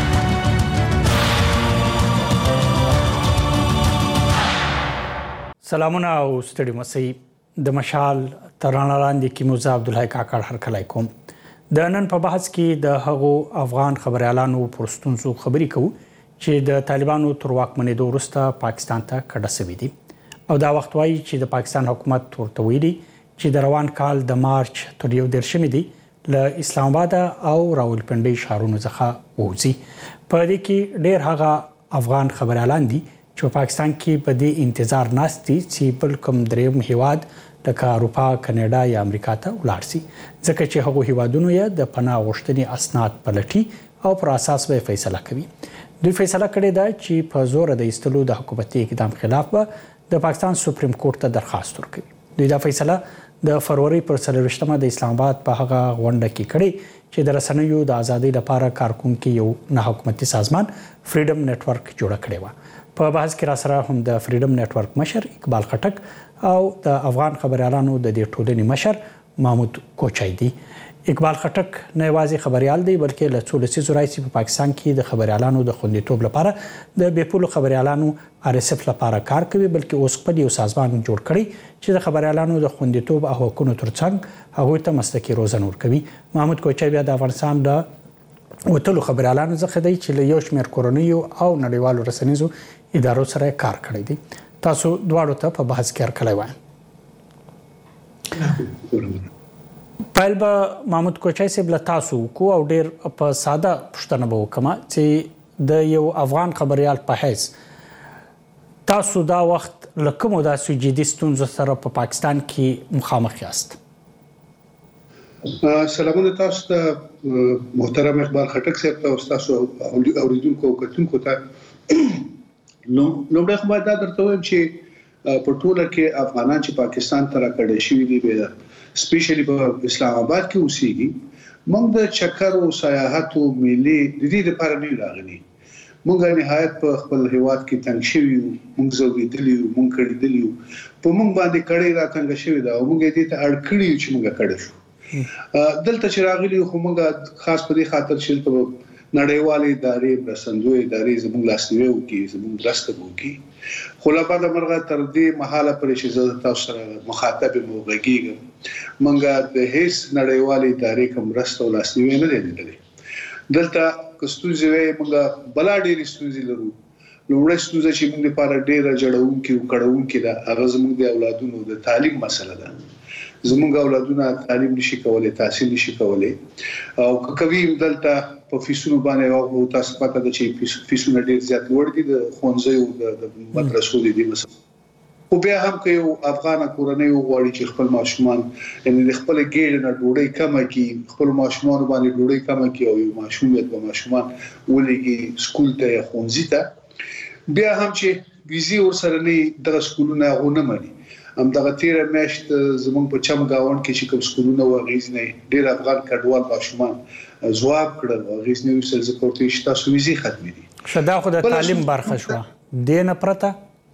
سلامونه او ستړي مسي د مشال ترانه لاندې کې موزه عبدالحی کاکړ هر کله کوم د نن په بحث کې د هغو افغان خبريالانو پرستونزو خبري کوو چې د طالبانو تر واکمنېدو وروسته پاکستان ته کډه شوي دي او دا وخت وایي چې د پاکستان حکومت ورته ویلي چې د روان کال د مارچ تر یو دیرشمې دی له اسلام آباد او راولپنډي ښارونو څخه ووځي. په دې کې ډېر هغه افغان خبريالان دي چې په پاکستان کې په دې انتظار ناستي چې بل کوم دریم هیواد لکه اروپا، کاناډا یا امریکا ته ولاړ شي ځکه چې هغه هیوادونو یې د پناه غوښتنې اسناد پلټي او پر اساس به فیصله کوي. دوی فیصله کړې ده چې په زور د ایستلو د حکومتي اقدام خلاف به د پاکستان سپریم کورټ ته درخواست ورکوي. دوی دا فیصله د فروری پر څلوېښتمه د اسلام آباد په هغه غونډه کې کړې چې د رسنیو د ازادۍ لپاره کارکونکو یو نه حکومتي سازمان فریډم نتورک جوړ کړی و. په بحث کې را سره هم د فریډم نتورک مشر اقبال خټک او د افغان خبريالانو د دې ټولنې مشر محمود کوچای دي. اقبال خټک نه یوازې خبريال دی بلکې له څو لسیزو راځي په پاکستان کې د خبريالانو د خوندیتوب لپاره د بیپولو خبريالانو آر اس اف لپاره کار کوي بلکې اوس خپل یو سازمان جوړ کړی چې د خبريالانو د خوندیتوب او حقوقو ترڅنګ هغه ته مسلکي روزنه ورکوي. محمود کوچای بیا د افغانستان د وټلو خبريالانو څخه دی چې له یو شمېر کورنیو او نړیوالو رسنیزو ادارو سره کار کړی دی. تاسو دواړو ته په بحث کې ورکړی وایم. پیل به محمود کوچای صاحب له تاسو کو او ډیر په ساده پوښتنه به وکم چې د یو افغان خبريال په حیث تاسو دا وخت لکه داسې جدي ستونزو سره په پاکستان کې مخامخ یاست. سلامونه تاسو ته محترم اقبال خټک صاحب ته او تاسو اوریدونکو او کتونکو ته نو نو به خو دا درته وایم چې په ټوله کې افغانان چې پاکستان ته راکړل شوي دي به سپیشلی په اسلام آباد کې اوسېږي موږ د چکر او سیاحت او ملي د دې لپاره نه راغلي. موږ نهایت په خپل هیواد کې تنګ شوي موږ زوګېدلی موږ کړېدلی په موږ باندې کړې را تنګ شوي دا موږ دې ته اړ کړی چې موږ کړی شو دلته چې راغلي خو موږ خاص په دې خاطر چې نړیوالې ادارې برسندوي ادارې زموږ لاسنیوي وکړي زموږ لاسته وکړي خلابه د مرغه تر دې مهاله پرې چې زه تاسو سره مخاطب موګیږم منګه د هیڅ نړیوالې ادارې کوم رسته ولاسنیوي نه لیدلې دلته کستوزي وي منګه بلا ډېری ستونزې لرو لوړ ستونزې چې موږ لپاره ډېره جوړون کې وکړون کې دا هغه زموږ د اولادونو د تعلیم مسله ده زموږ اولادونه تعلیم نشي کولای تحصیل نشي کولای او کوي دلته په فیسونو باندې او تاسو پته ده چې فیسونه ډېر زیات لوړ دي د خونځي او د مدرسو دي مثلا او بیا هم که یو افغان کورنۍ وغواړي چې خپل ماشومان یعنی د خپل ګېډ نه ډوډۍ کمه کړي خپل ماشومان باندې ډوډۍ کمه کړي او یو ماشوم د ماشومان ولېږي سکول ته یا خونځي ته بیا هم چې ویزي ور سره نه د سکولونه غو نه مانی هم دغه تیر میاشت زمونږ په چم گاون کې چې کوم سکولونه وغیز نه ډېر افغان کډوال ماشومان ځواب کړل وغیز نه وسل زکورتي شتا سويزي ختمې دي شدا خو د تعلیم برخه شو دینه پرته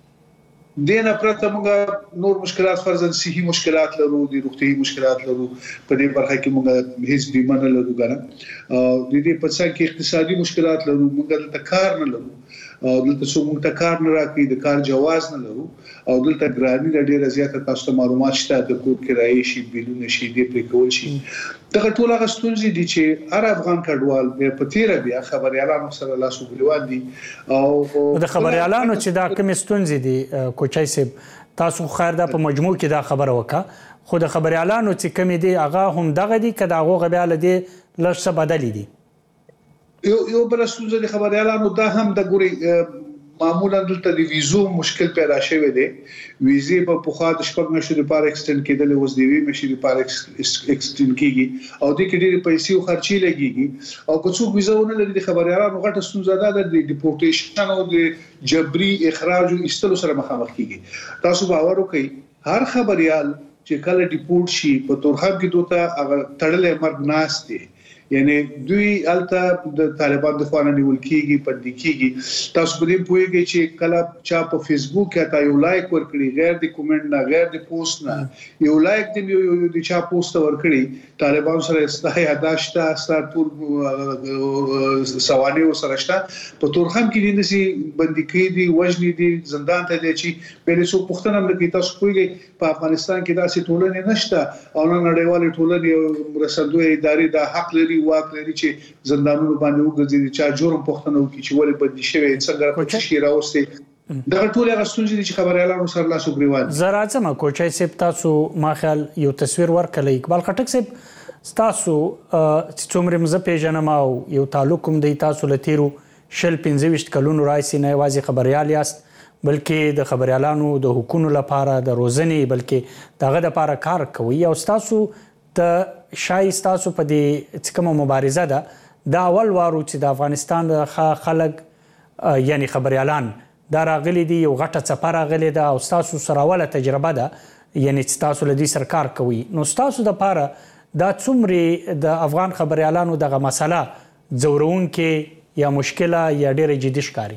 دینه پرته موږ نور مشکلات فرضاً صحي مشکلات لرو دي روغتي مشکلات لرو په دې برخه کې موږ هیڅ بیمه نه لرو ګره او د دې په څیر کې اقتصادي مشکلات لرو موږ د کار نه لرو او دلته څومره ته کار نه راکړي د کار جواز نه لرو او دلته ګرانی ډیره زیاته تاسو ته معلومات شته د کور کرایې شي بیلونه شي د پریکول شي دغه ټول هغه ستونزې دي چې هر افغان کډوال په تیر بیا خبريالانو سره لاسو ګلوان دي او د خبريالانو چې دا کوم ستونزې دي کوچای سي تاسو خیر دا په مجموع کې دا خبره وکړه خو د خبريالانو چې کوم دي هغه هم دغه دي کدا هغه بیا له دې لږ څه بدلی دي یو یو بل څه د خبريالانو دا هم د ګوري معمولا دلته د ویزو مشکل پیدا شوی دی ویزه په پوخا د شپږ میاشتو لپاره ایکسټند کېدل او د وی میاشتې لپاره ایکسټند کیږي او د کې ډېری پیسې او خرچي لګيږي او که څوک ویزه ونه لري د خبريالانو غټه ستونزه ده د ډیپورټیشن او د جبري اخراج او استلو سره مخامخ کیږي تاسو باور وکړئ هر خبريال چې کله ډیپورټ شي په تورخم کې دوته هغه تړلې مرګ ناس دي یعنی دوی الته د طالبان د خوانه نیول کیږي پدې کیږي تاسو په دې پوهیږئ چې کله چا په فیسبوک یا تا یو لایک ورکړي غیر د کومنټ نه غیر د پوسټ نه یو لایک دی یو یو د چا پوسټ ورکړي طالبان سره استای یاداشت سره ټول سوالي سره شته په تورخم کې د سي بندي کې دي وجني دي زندان ته دي چې په لسو پښتنه ملګری تاسو پوهیږئ په افغانستان کې داسې ټولنې نشته او نه نړیوالې ټولنې رسندوی ادارې د حق لري واک لري چې زندانونو باندې وګرځي چې جرم پښتنه وکړي چې ولې بد شي څنګه په شي راوستي دا ټول هغه ستونزې چې خبريالانو سره لاسو ګریوان زه راځم کوچای سپ تاسو ما خیال یو تصویر ورکړی اقبال خټک سپ تاسو چې څومره مزه پیژنم او یو تعلق کوم دی تاسو لتیرو شل پنځه وشت کلونو راځي نه واځي خبريال یاست بلکې د خبريالانو د حقوقو لپاره د روزنې بلکې دغه د لپاره کار کوي او تاسو ته شای تاسو په دې کومه مبارزه ده دا اول وارو چې د افغانستان د خلک یعنی خبريالان دا راغلي دي یو غټه څپه راغلي ده او تاسو سره اوله تجربه ده یعنی تاسو له دې سرکار کوي نو تاسو د لپاره دا څومره د افغان خبريالانو دغه مسله ځورون کې یا مشکله یا ډېر جدي ښکاري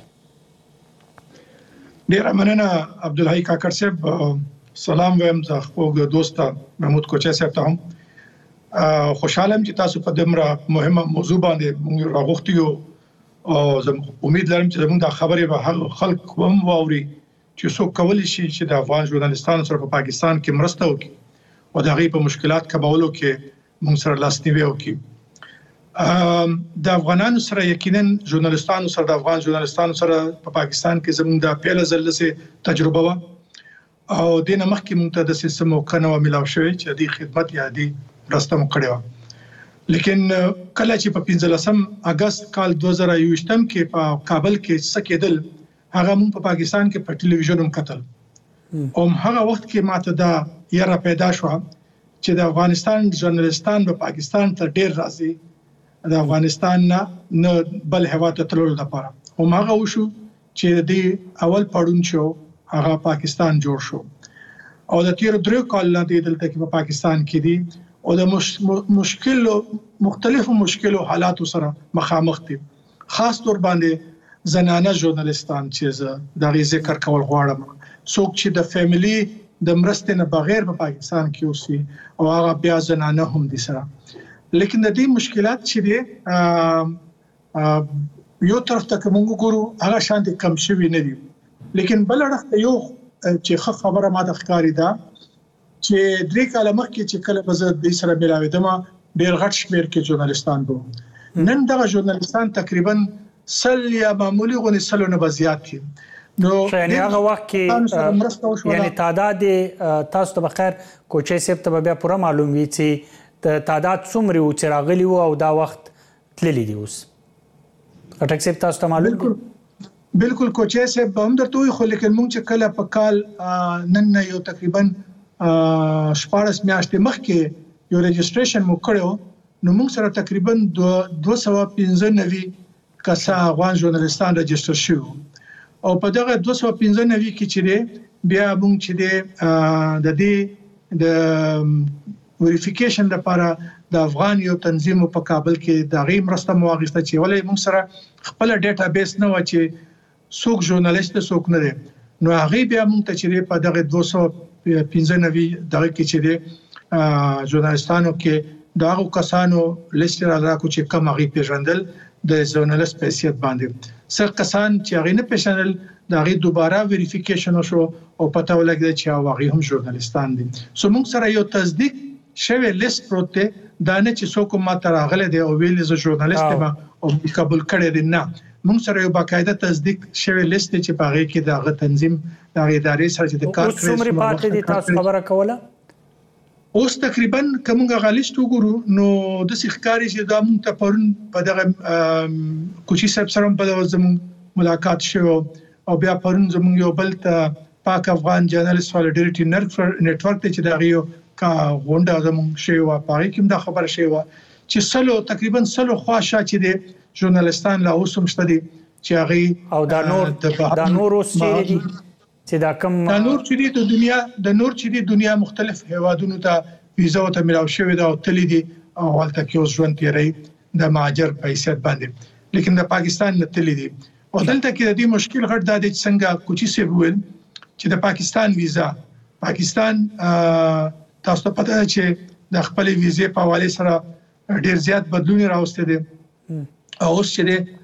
ډېر مننه عبدالحی کاکړ صاحب سلام وایم زه خپل دوست محمود کوچا صاحب ته هم خوشاله یم چې تاسو په دمره مهمه موضوع باندې موږ راغوښتیو او زه امید لرم چې زموږ د خبرې به خلک هم واوري چې څوک کولی شي چې د افغان ژورنالستانو سره په پاکستان کې مرسته وکړي او د هغوی په مشکلات کمولو کې موږ سره لاسنیوی وکړي د افغانانو سره یقینا ژورنالستانو سره د افغان ژورنالستانو سره په پاکستان کې زموږ د پیله ځل څخه تجربه وه او د نه مخکې موږ ته د سیستم موقع نه ملاو شوی چې د خدمت یا د راسته مو کړی و لیکن کله چې په پنځلسم اگست کال دوه زره یوویشتم کې په کابل کې سکیدل هغه مون په پاکستان کې په ټلویزیون هم کتل او هغه وخت کې ماته دا یره پیدا شو چې د افغانستان ژورنالستان په پاکستان ته ډیر راځي د افغانستان نه بل هوا ته تللو لپاره او هغه وشو چې د اول پړون شو هغه پاکستان جوړ شو او د تیر درو کال نه د دلته کې په پاکستان کې دي او د مش... مشکل مختلفو مشکلو حالاتو سره مخامخ دي خاص طور باندې زنانه ژورنالستان چې د غي ذکر کول غواړم څوک چې د فیملی د مرستې نه بغیر په پاکستان کې اوسي او هغه بیا زنانه هم دي سره لیکن د دې مشکلات چې دي یو طرف ته کوم ګورو هغه شان دي کم شوی نه دي لیکن بل اړخ یو چې خبره ما د ښکاری ده چې درې کاله مخکې چې کله به زه د سره ملاویدم ډېر غټ شمیر کې ژورنالستان وو نن دغه ژورنالستان تقریبا سل یا معمولی غونې سلو نه زیات دي نو یعنی هغه وخت کې یعنی تعداد تاسو ته بخیر کوچي سپ ته بیا پوره معلوم وي چې تعداد څومره و چې راغلی وو او دا وخت تللی دی اوس اټک سپ تاسو ته معلوم بالکل بالکل کوچي سپ هم درته وي خو لیکن موږ چې کله په کال نن یو تقریبا شپږ میاشتې مخکې یو رجسټریشن مو کړو نو موږ سره تقریبا دوه سوه پنځه نوي کسا افغان ژورنالستان رجسټر شو او په دغه دوه سوه پنځه نوي کې چې بیا موږ چې د دې د ویریفیکیشن لپاره د افغان یو تنظیم په کابل کې د غي مرسته مواغسته چې ولې موږ سره خپل ډیټابیس نه و چې څوک ژورنالیست څوک نه دی نو هغه بیا موږ ته چې په دغه دوه سوه پنځه نوي دغه کې چې دی ژورنالستانو کې داغو کسانو لیست را راکو چې کم هغه پیژندل د ژورنالیست په حیثیت باندې څو کسان چې هغه نه پیژنل دا غي دوباره ویریفیکیشن شو او پته ولګی چې هغه هم ژورنالیستان دي سو موږ سره یو تصدیق شوی لیست پروت دی دا نه چې څوک ما تراغله دی او ویل ز ژورنالیست ما او قبول کړی دی نه موږ سره یو باقاعده تصدیق شوی لیست چې په هغه کې دغه تنظیم دغه ادارې سره چې د کار کوي څومره پاتې دي تاسو خبره کوله اوس تقریبا کومه غالیست وګورو نو د سخکاري چې د مون ته پرون په دغه کوچي صاحب سره په دغه زمون ملاقات شو او بیا پرون زمون یو بل ته پاک افغان جرنالست سولیډریټي نتورک ته چې دغه یو کا غونډه زمون شی او پاره کوم د خبره شی و چې سلو تقریبا سلو خواشه چې د ژورنالستان لا اوسم شته دي چې هغه او دا نور دا نور اوس چې دي چې دا کوم دا نور چې د دنیا د نور چې د دنیا مختلف هوادونو ته ویزا ته ملاو شوی دا او تللی دي او حالت کې اوس ژوند تیری د مهاجر په حیثیت باندې لیکن د پاکستان نه تللی دي او دلته کې د دې مشکل غټ د دې څنګه کوچي سی ویل چې د پاکستان ویزا پاکستان تاسو ته پته چې د خپل ویزې په حواله سره ډیر زیات بدلون راوستي دي او اوس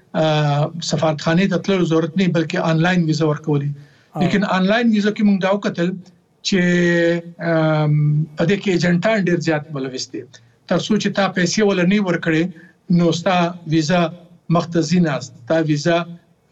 چې سفارتخانه ته تلل ضرورت نه بلکې انلاین ویزا ورکولي لیکن انلاین ویزا کې موږ دا وکتل چې په دې کې ایجنټان ډیر زیات بلوستي تر څو چې تا پیسې ولنی ورکړي نو ستا ویزا مختزي نه تا ویزا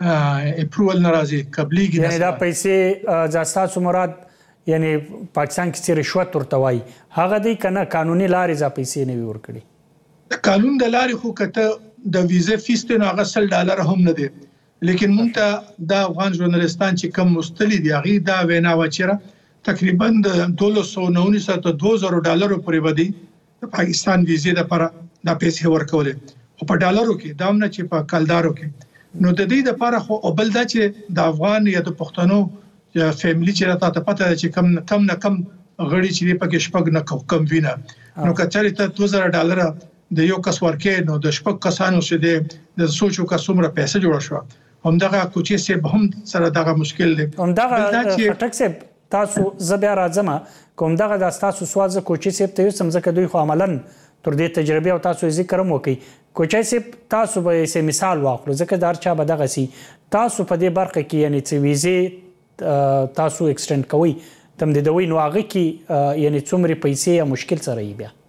اپروول ناراضي قبليږي یعنی دا پیسې ځاساسو مراد یعنی پاکستان کې رشوت ورته وای هغه دی کنه قانوني لارې ځا پیسې نه ورکړي قانون د لارې خو کته د ویزه فیس ته هغه سل ډالر هم نه دی لیکن مونږ ته د افغان ژورنالستان چې کم مستلی دی هغه دا وینا وچره تقریبا د دوه سوه نولس ته دوه زره ډالر پورې ودی د پاکستان ویزې لپاره د پیسې ورکول او په ډالرو کې دا نه چې په کلدارو کې نو د دې لپاره خو بل دا چې د افغان یا د پښتنو یا فیملی چې راته ته پته چې کم کم نه کم غړي چې په کې شپږ نه کم وینا نو کچاري ته دوه زره ډالر د یو کس ورکې نو د شپږ کسانو چې د سوچو کسومره پیسې جوړ شو همدغه کوچي سه هم سره دغه مشکل دی همدغه خټک سه تاسو زبیا راځم کوم دغه د تاسو سوال ز کوچي سه ته سمځه دوی خو عملاً تر دې تجربه او تاسو ذکر مو کوي کوچي سه تاسو به سه مثال واخلو ځکه دار چا به دغه سي تاسو په دې برخه کې یعنی چې ویزه تاسو ایکسټند کوي تم دې دوی نو هغه کې یعنی څومره پیسې یا مشکل سره یې بیا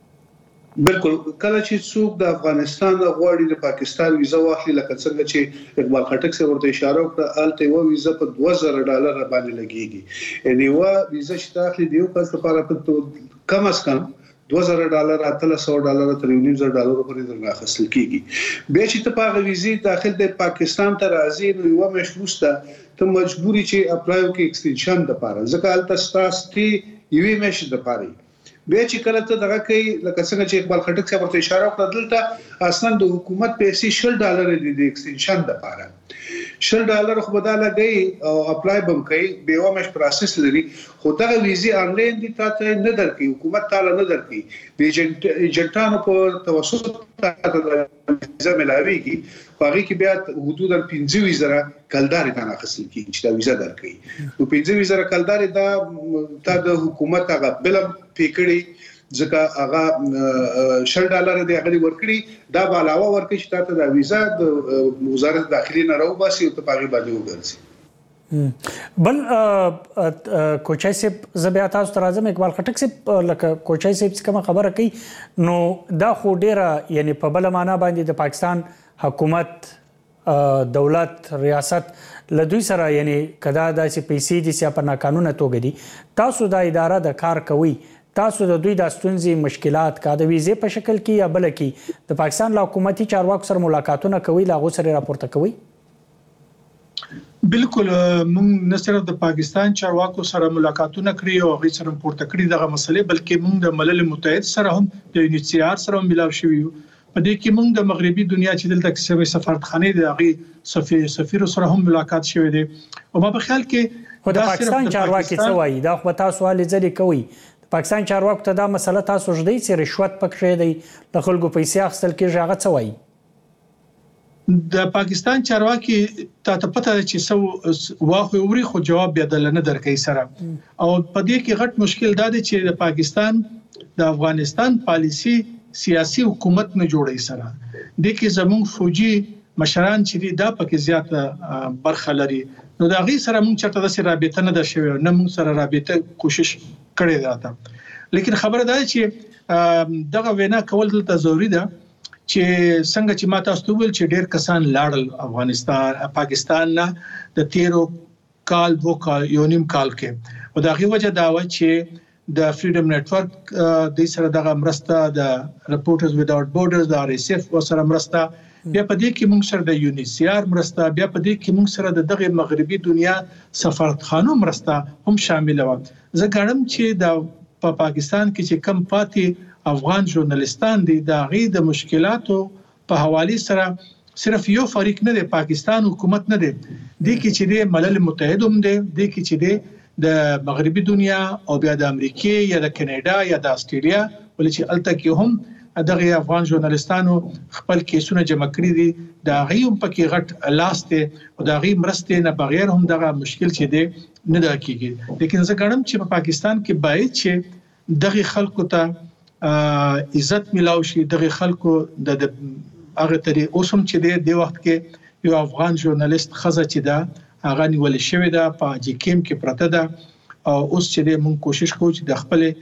بالکل کله چې څوک د افغانستان غواړي د پاکستان ویزا واخلي لکه څنګه چې اقبال خټک سره ورته اشاره وکړه الته یو ویزا په دوه زره ډالر باندې لګيږي یعنی یو ویزا چې داخلي دیو کس لپاره په کم از کم دوه زره ډالر اتل سو ډالر تر یو زره ډالر پورې درنه حاصل کیږي به چې ته په ویزې داخل د پاکستان ته راځي نو یو مشروطه ته مجبوري چې اپلای وکړي ایکستنشن لپاره ځکه الته ستاسو یوې مشه لپاره به چې کله ته دغه کوي لکه څنګه چې اقبال خټک صاحب ورته اشاره وکړه دلته اصلا د حکومت پیسې شل ډالر دي د ایکستنشن لپاره شل ډالر خو بداله گئی او اپلای بم کوي به و مش پروسس لري خو دغه ویزه انلاین دي ته نه درکې حکومت تعالی نه درکې ایجنټ ایجنټانو په توسط ته ویزه ملاويږي هغه کې بیا حدود پنځه ویزه کلداري ته حاصل کیږي چې دا ویزه درکې نو پنځه ویزه کلداري دا ته د حکومت هغه بلم پکړي ځکه هغه شل ډالر دی هغه ورکړي دا به علاوه ورکړي چې تاسو د ویزا د وزارت داخلي نه راو باسي او ته پاغي باندې وګرځي بل کوچای سیب زبیا تاسو ته راځم اقبال خټک سیب لکه کوچای سیب څخه خبره کوي نو دا خو ډیره یعنی په بل معنا باندې د پاکستان حکومت دولت ریاست لدوی سره یعنی کدا داسې پیسې دي چې په ناقانونه توګه دي تاسو د اداره د کار کوي تاسو د دوی د ستونزې مشکلات کا د ویزې په شکل کې یا بل کې د پاکستان له حکومتي چارواکو سره ملاقاتونه کوي لا غو سره راپورته کوي بالکل موږ نه صرف د پاکستان چارواکو سره ملاقاتونه کړی او غي سره پورته کړی دغه مسلې بلکې موږ د ملل متحد سره هم د یو ان ایچ سی آر سره ملاو شوی یو په دې کې موږ د مغربي دنیا چې دلته کې سفارتخانه د غي سفیر سفیر سره هم ملاقات شوی دی او ما په خیال کې خو د پاکستان چارواکي څه وایي دا خو تاسو ولې ځلې کوي پاکستان چارواکو ته دا مسله تاسو ژدئ چې رشوت پکې دی د خلکو پیسې اخیستل کېږي هغه څه وایي د پاکستان چارواکي ته ته پته چې سو واخو وری خو جواب بیا د نه درکې سره او په دې کې غټ مشکل دا دی چې د پاکستان د افغانستان پالیسی سیاسي حکومت نه جوړي سره د کې زموږ فوجي مشران چې دا پکې زیات برخه لري نو دا غي سره موږ چرته د سره رابطه نه د شوی نه موږ سره رابطه کوشش کړی دا لیکن خبره ده چې دغه وینا کول دلته ضروری ده چې څنګه چې ما تاسو ته ویل چې ډېر کسان لاړل افغانستان پاکستان نه د تیرو کال وو کال یو نیم کال کې او دا غي وجه دا و چې د فریډم نتورک د سره دغه مرسته د رپورټرز ویداوټ بورډرز د ار اس اف او سره مرسته بیا په دې کې موږ سره د یو ان ایچ سی آر مرسته بیا په دې کې موږ سره د دغه مغربي دنیا سفارتخانو مرسته هم شامل و زه ګڼم چې د په پاکستان کې چې کم پاتې افغان ژورنالستان دي دا غي د مشکلاتو په حواله سره صرف یو فریق نه دی پاکستان حکومت نه دی د کې چې د ملل متحد هم دی د کې چې د د مغربي دنیا او بیا د امریکا یا د کینیډا یا د استرالیا ولې چې الته کې هم دغه افغان ژورنالستانو خپل کیسونه جمع کړی دي دا غي هم پکې غټ لاس ته او دا غي مرسته نه بغیر هم دغه مشکل چې دی نه دا کیږي لیکن زه ګڼم چې په پاکستان کې باید چې دغه خلکو ته عزت ملاوي شي دغه خلکو د هغه تری اوسم چې دی د وخت کې یو افغان ژورنالیست خزه چې دا هغه نیول شوی دا په جکیم کې پرته ده او اوس چې موږ کوشش کوو چې د خپل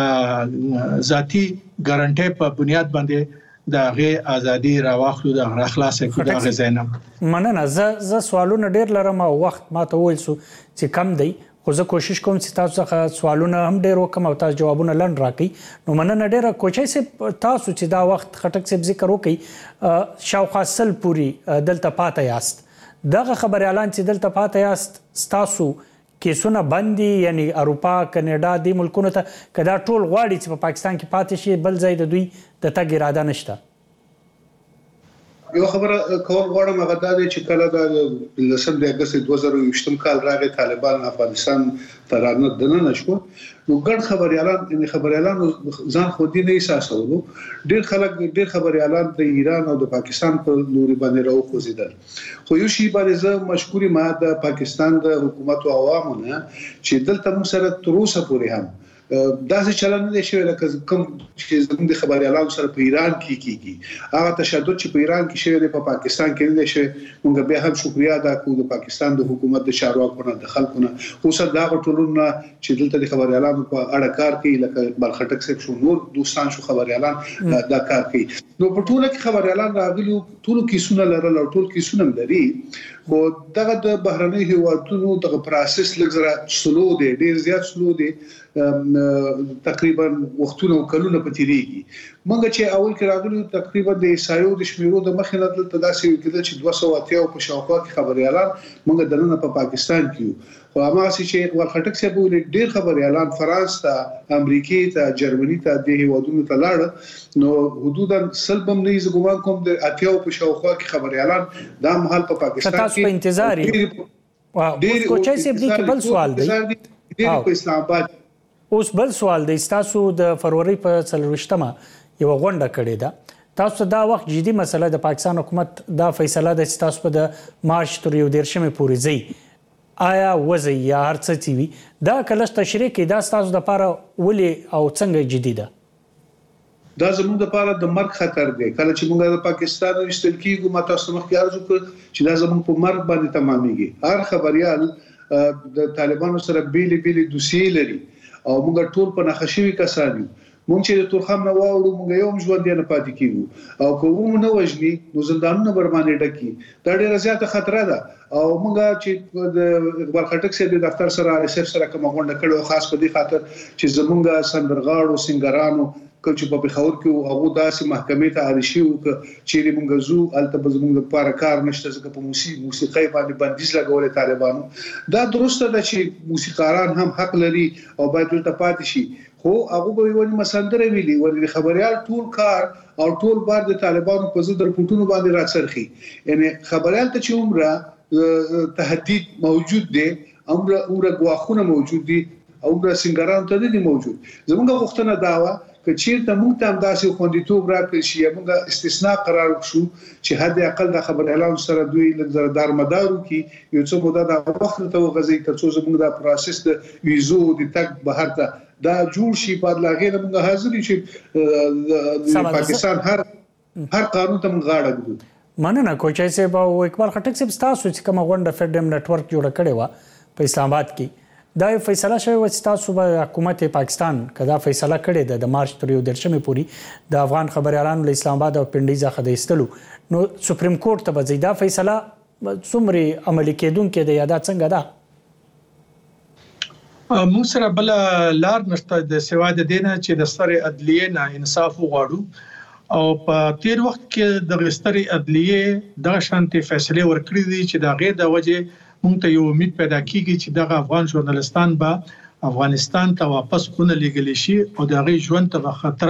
ذاتی ګارانټي په بنیاد باندې د غي ازادي راوخلو د اخلاص کې د غزینم مننه ز ز سوالونه ډیر لرم او وخت ما ته ویل سو چې کم دی خو زه کوشش کوم چې تاسو څخه سوالونه هم ډیر وکم او تاسو جوابونه لن راکړي نو مننه ډیر کوچای سي تاسو چې دا وخت خټک سي ذکر وکي شاوخوا سل پوری دلته پاتې یاست دغه خبر اعلان چې دلته پاتې یاست تاسو کیسونه باندې یعنی اروپا کینیډا د ملکونو ته کدا ټول غواړي چې په پاکستان کې پاتې شي بل ځای د دوی د تګ اراده نشته یو خبره کول غواړم هغه دا چې کله د لسم د اگست دوه زره یو کال راغی طالبان افغانستان ته رانه دننه شو نو ګډ خبر اعلان ان خبر اعلان ځان خو دې نه احساسولو ډېر خلک ډېر خبر اعلان د ایران او د پاکستان په لوري باندې راو خوځیدل خو یو شی باندې زه مشکوري ما د پاکستان د حکومت او عوامونه چې دلته موږ سره تر اوسه پورې هم دا څه چلن دي شوی لکه کوم چې زموږ د خبري اعلان سره په ایران کې کیږي هغه تشدد چې په ایران کې شوی دی په پاکستان کې نه شي موږ به هم شکریا ادا کوو د پاکستان د حکومت د چارواکو نه د خلکو نه خو سره دا ټولونه چې دلته د خبري اعلان په اړه کار کوي لکه اقبال خټک صاحب شو نور دوستان شو خبري اعلان دا کار کوي نو په ټوله کې خبري اعلان راغلي ټول کیسونه لرل او ټول کیسونه لري خو دغه د بهرنی هیوادونو دغه پروسس لږ سلو دی ډیر زیات سلو دی تقریبا وختونه کلونه پتیریږي مونږ چې اول کې راغلو تقریبا د عیسایو د شمیرو د مخې نه دلته داسې کېدل چې دوه سوه اتیا په شاوخوا کې خبري اعلان مونږ دننه په پاکستان کې خو هغه چې اقبال خټک صاحب ولې ډیر خبري اعلان فرانس ته امریکای ته جرمني ته د هیوادونو ته لاړ نو حدودا سلبم نه یې ګومان کوم د اتیا په شاوخوا کې خبري اعلان دا مهال په پاکستان تاسو په انتظار یې ډیر کوچای سي دې کې بل سوال دی ډیر په اسلام آباد اوس بل سوال دی تاسو د فروری په څلرويشتمه یو غونډه کړې ده تاسو دا وخت جدي مسله د پاکستان حکومت دا فیصله د تاسو په د مارچ تر یو دیرشمه پورې ځي آیا وځي یا هر څه تی وي دا کله تشریح کې دا تاسو د لپاره ولي او څنګه جدي ده دا زموږ لپاره د مرګ خطر دی کله چې موږ د پاکستان وشتل کیږو ما تاسو مخکې ارزو کړ چې دا زموږ په مرګ باندې تمامېږي هر خبريال د طالبانو سره بیلې بیلې دوسیې لري او موږ ټول په نخښوي کسان یو مونږ چې د تورخم نه واوړو مونږ یو ژوند نه پاتې کیږو او کوم نه وژني نو زندانونه برمانه ډکی دا ډیره زیاته خطر ده او مونږ چې د اقبال خټک سره د دفتر سره ریسرچ سره کوم غونډه کړو خاص په دې خاطر چې زمونږ سندرغاړو سنگرانو چې په بخور کې هغه داسې محکمې ته اړشي او چې موږ زو الته به زموږ لپاره کار نشته ځکه په موسیقي موسیقي باندې بندیز لګولې طالبانو دا درسته ده چې موسیقاران هم حق لري او باید ورته پاتې شي خو هغه به ونی مسندره ویلي ورته خبريال ټول کار او ټول بار د طالبانو په ضد رپورټونو باندې راڅرخي یعنی خبريال ته چې عمره تهدید موجود دي عمره عمره غواخونه موجود دي او د سنگران ته دي موجود زموږ غوښتنه داوا کچیر ته موږ ته داسې خوندیتوب راکړي چې موږ استثناء قرار شو چې حد اقل د خبر اعلان سره دوی لږ دارمدارو کې یو څه موده د وخت ته وغځي ترڅو زموږ د پروسس د ویزو د تک بهر ته دا جوړ شي په لغې موږ حاضر شي د پاکستان هر هر قانون ته موږ غاړه ګورو مننه کوچای صاحب او اقبال خټک صاحب تاسو چې کوم غونډه فریډم نتورک جوړ کړی و په اسلام آباد کې دا فیصله شوی و چې تاسو به حکومت پاکستان کدا فیصله کړې ده د مارچ تر یو درشمې پورې د افغان خبريالانو له اسلام آباد او پنډي ځخه د استلو نو سپریم کورټ ته به زیاده فیصله څومره عملي کېدونکې ده یا دا څنګه ده موږ سره بل لار نشته د سوا د دینه چې د ستر عدلیه نه انصاف وغواړو او په تیر وخت کې د ستر عدلیه د شانتي فیصله ورکړې دي چې دا غیر د وجه موږ ته یو امید پیدا کیږي چې دغه افغان ژورنالستان به افغانستان ته واپس خونه لګل شي او د غي ژوند ته خطر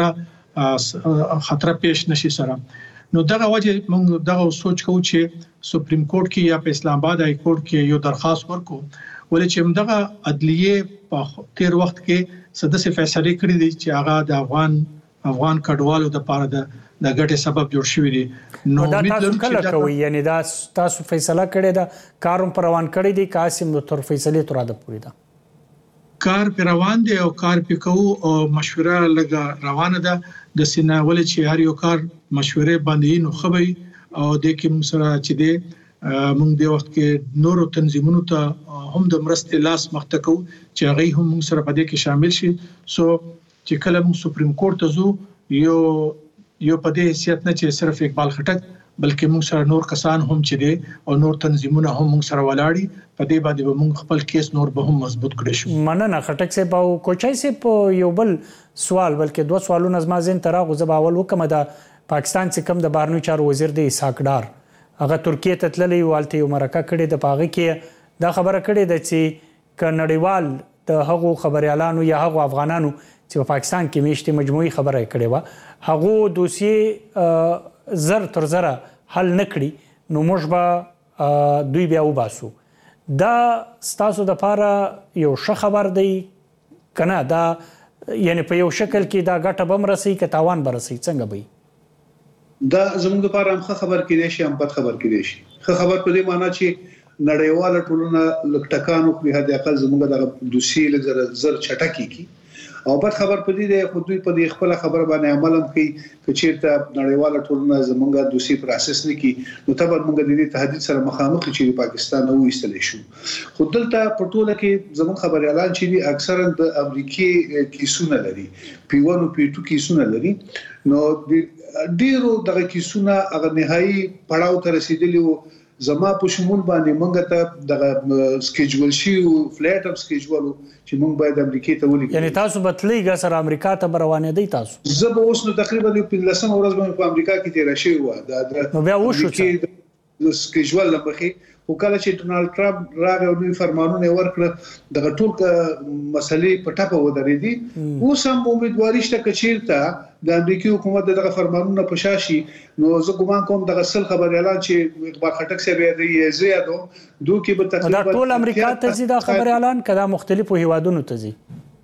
خطر پیش نشي سره نو دغه وجه موږ دغه سوچ کوو چې سپریم کورټ کې یا په اسلام آباد های کورټ کې یو درخواست ورکو ولې چې دغه عدلیه په تیر وخت کې سدسه فیصله کړې دي چې هغه د افغان افغان کډوالو د پاره د د ګټې سبب جوړ شوی دی نو تاسو کله کوي یعنی دا تاسو فیصله کړې ده کاروم پر روان کړی دی قاسم نو تر فیصله تر اده پوری ده کار پر روان دی او کار په کو او مشوره لګه روانه ده د سینا ولې چې هر یو کار مشوره باندې نو خبري او د کوم سره چې دی موږ د وخت کې نورو تنظیمونو ته هم د مرستې لاس مخته کو چې هغه هم موږ سره په دې کې شامل شي سو چې کله موږ سپریم کورټ ته ځو یو یو په دې حیثیت نه چې صرف اقبال خټک بلکې موږ سره نور کسان هم چې دي او نور تنظیمونه هم موږ سره ولاړی په دې باندې به موږ خپل کیس نور به هم مضبوط کړی شو مننه خټک صاحب او کوچای صاحب یو بل سوال بلکې دوه سوالونه زما زین تراغه زب اول وکم د پاکستان چې کم د بهرنیو چارو وزیر دی اسحاق ډار هغه ترکیه ته تللی والته یو مرکه کړې د پاغه کې دا خبره کړې ده چې کنړیوال د هغو خبريالانو یا هغو افغانانو چې په پاکستان کې میشته مجموعي خبره کړې و هغه دوسیه زر تر زره حل نکړي نو موږ به دوی بیا وباسو دا ستاسو د لپاره یو ښه خبر دی کنه دا یعنی په یو شکل کې دا ګټه بم رسي ک تاوان برسي څنګه به دا زموږ لپاره هم ښه خبر کېدې شي هم بد خبر کېدې شي ښه خبر په دې معنی چې نړیواله ټولنه لکټکانو په هدا اقل زموږ د دوسیه لزر زر چټکی کی او بد خبر په دې د خو دوی په دې خپل خبر باندې عمل هم کوي چې چیرته نړیواله ټولنه زموږ دوسیه پروسس نه کی نو تبر موږ د دې تهدید سره مخامخ چې پاکستان او ایستل شو خو دلته په ټوله کې زموږ خبر اعلان چې دي اکثرا د امریکای کیسونه لري پی ون او پی ټو کیسونه لري نو ډیرو دغه کیسونه هغه نهایی پړاو ته رسیدلی وو زما په شمول باندې موږ ته دغه سکیجول شي او فلیټ اپ سکیجول چې موږ باید امریکای ته ولیکو یعنی تاسو بتلیږه سره امریکا ته روانه دی تاسو زه به اوس نو تقریبا په لسم ورځ باندې په امریکا کې تیر شوی و دا نو بیا وشو چې سکیجول لمخې او کله چې ډونالد ټرمپ راغی او دوی فرمانونه ورکړه دغه ټول مسلې په ټاپه ودرېدي اوس هم امیدواري شته کچیرته د امریکای حکومت دغه فرمانونه په شاشي نو زه ګومان کوم دغه سل خبر اعلان چې اقبال خټک سره دی زیاتو دوه کې به تقریبا دا ټول امریکا ته زیاده خبر اعلان کړه مختلفو هیوادونو ته زی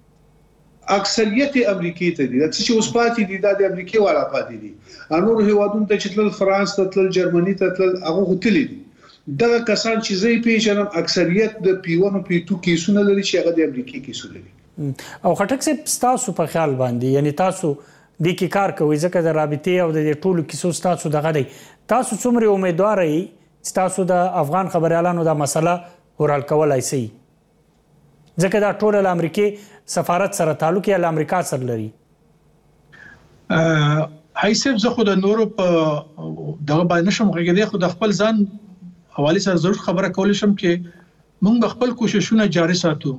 اکثریت امریکای ته دي چې اوس پاتې دي د امریکای والا پاتې دي انور هیوادونو ته چې تل فرانس ته تل جرمني ته تل هغه هوتلي دغه کسان چې زی پیژنم اکثریت د پی ون او پی ټو کیسونه لري چې هغه د امریکای کیسونه لري او خټک صاحب تاسو په خیال باندې یعنی تاسو د کی کار کوي ځکه د رابطې او د ټولو کیسو تاسو دغه دی تاسو څومره امیدوار یې تاسو د افغان خبريالانو د مسله ورال کولای شي ځکه دا ټول د امریکای سفارت سره تعلق یا د امریکا سره لري. هیڅ زه خو د نورو په دغه باندې نشم غږیدای، خو د خپل ځان حواله سره ضرور خبره کول شم چې موږ خپل کوششونه جاري ساتو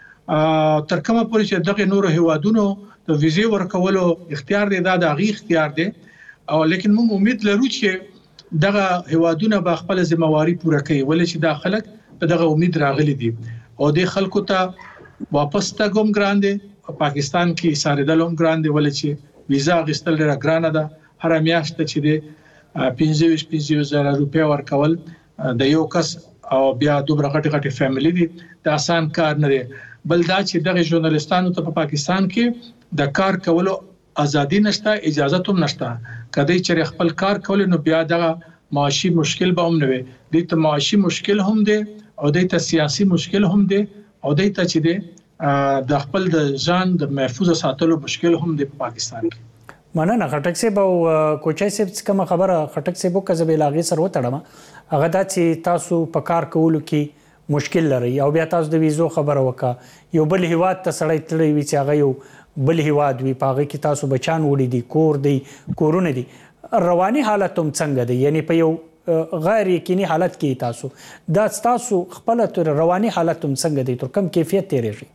تر کومه پورې چې دغه نورو هیوادونو د ویزې ورکولو اختیار دی، دا د هغې اختیار دی، او لیکن موږ امید لرو چې دغه هیوادونه به خپل ذمہواری پوره کوي، ولې چې دا خلک په دغه امید راغلي دي او د خلکو ته واپس تګوم ګران دي. پاکستان کې ساردل هم ګران دي، ولې چې ویزا غستل ډیره ګرانه ده. هر میاشت چې د پنځه ویشت زره روپیا ورکول د یو کس او بیا دومره غټي غټي فیملی دي، دا آسان کار نه دی. بل دا چې دغه ژورنالیستانو ته په پاکستان کې د کار کولو ازادي نشته، اجازه هم نشته. کله چې خپل کار کول نو بیا دغه معاشي مشکل به هم نه وي، د ته معاشي مشکل هم دی او د ته سیاسي مشکل هم دی او د ته چې دی د خپل د ځان د محفوظ ساتلو مشکل هم د پاکستان کې. مننه خټک صاحب او کوچای صاحب کوم خبره خټک صاحب کزبې لاغي سره وتړم هغه دا چې تاسو په کار کولو کې مشکل لري او بیا تاسو د ویزو خبره وکړه، یو بل هیواد ته سړی تللی وي چې هغه یو بل هیواد وي، په هغه کې تاسو بچان وړي دي، کور دی، کورونه دي، رواني حالت هم څنګه دی؟ یعنی په یو غیر یقیني حالت کې تاسو دا تاسو خپل تر رواني حالت هم څنګه دی، تر کم کیفیت تیریږي؟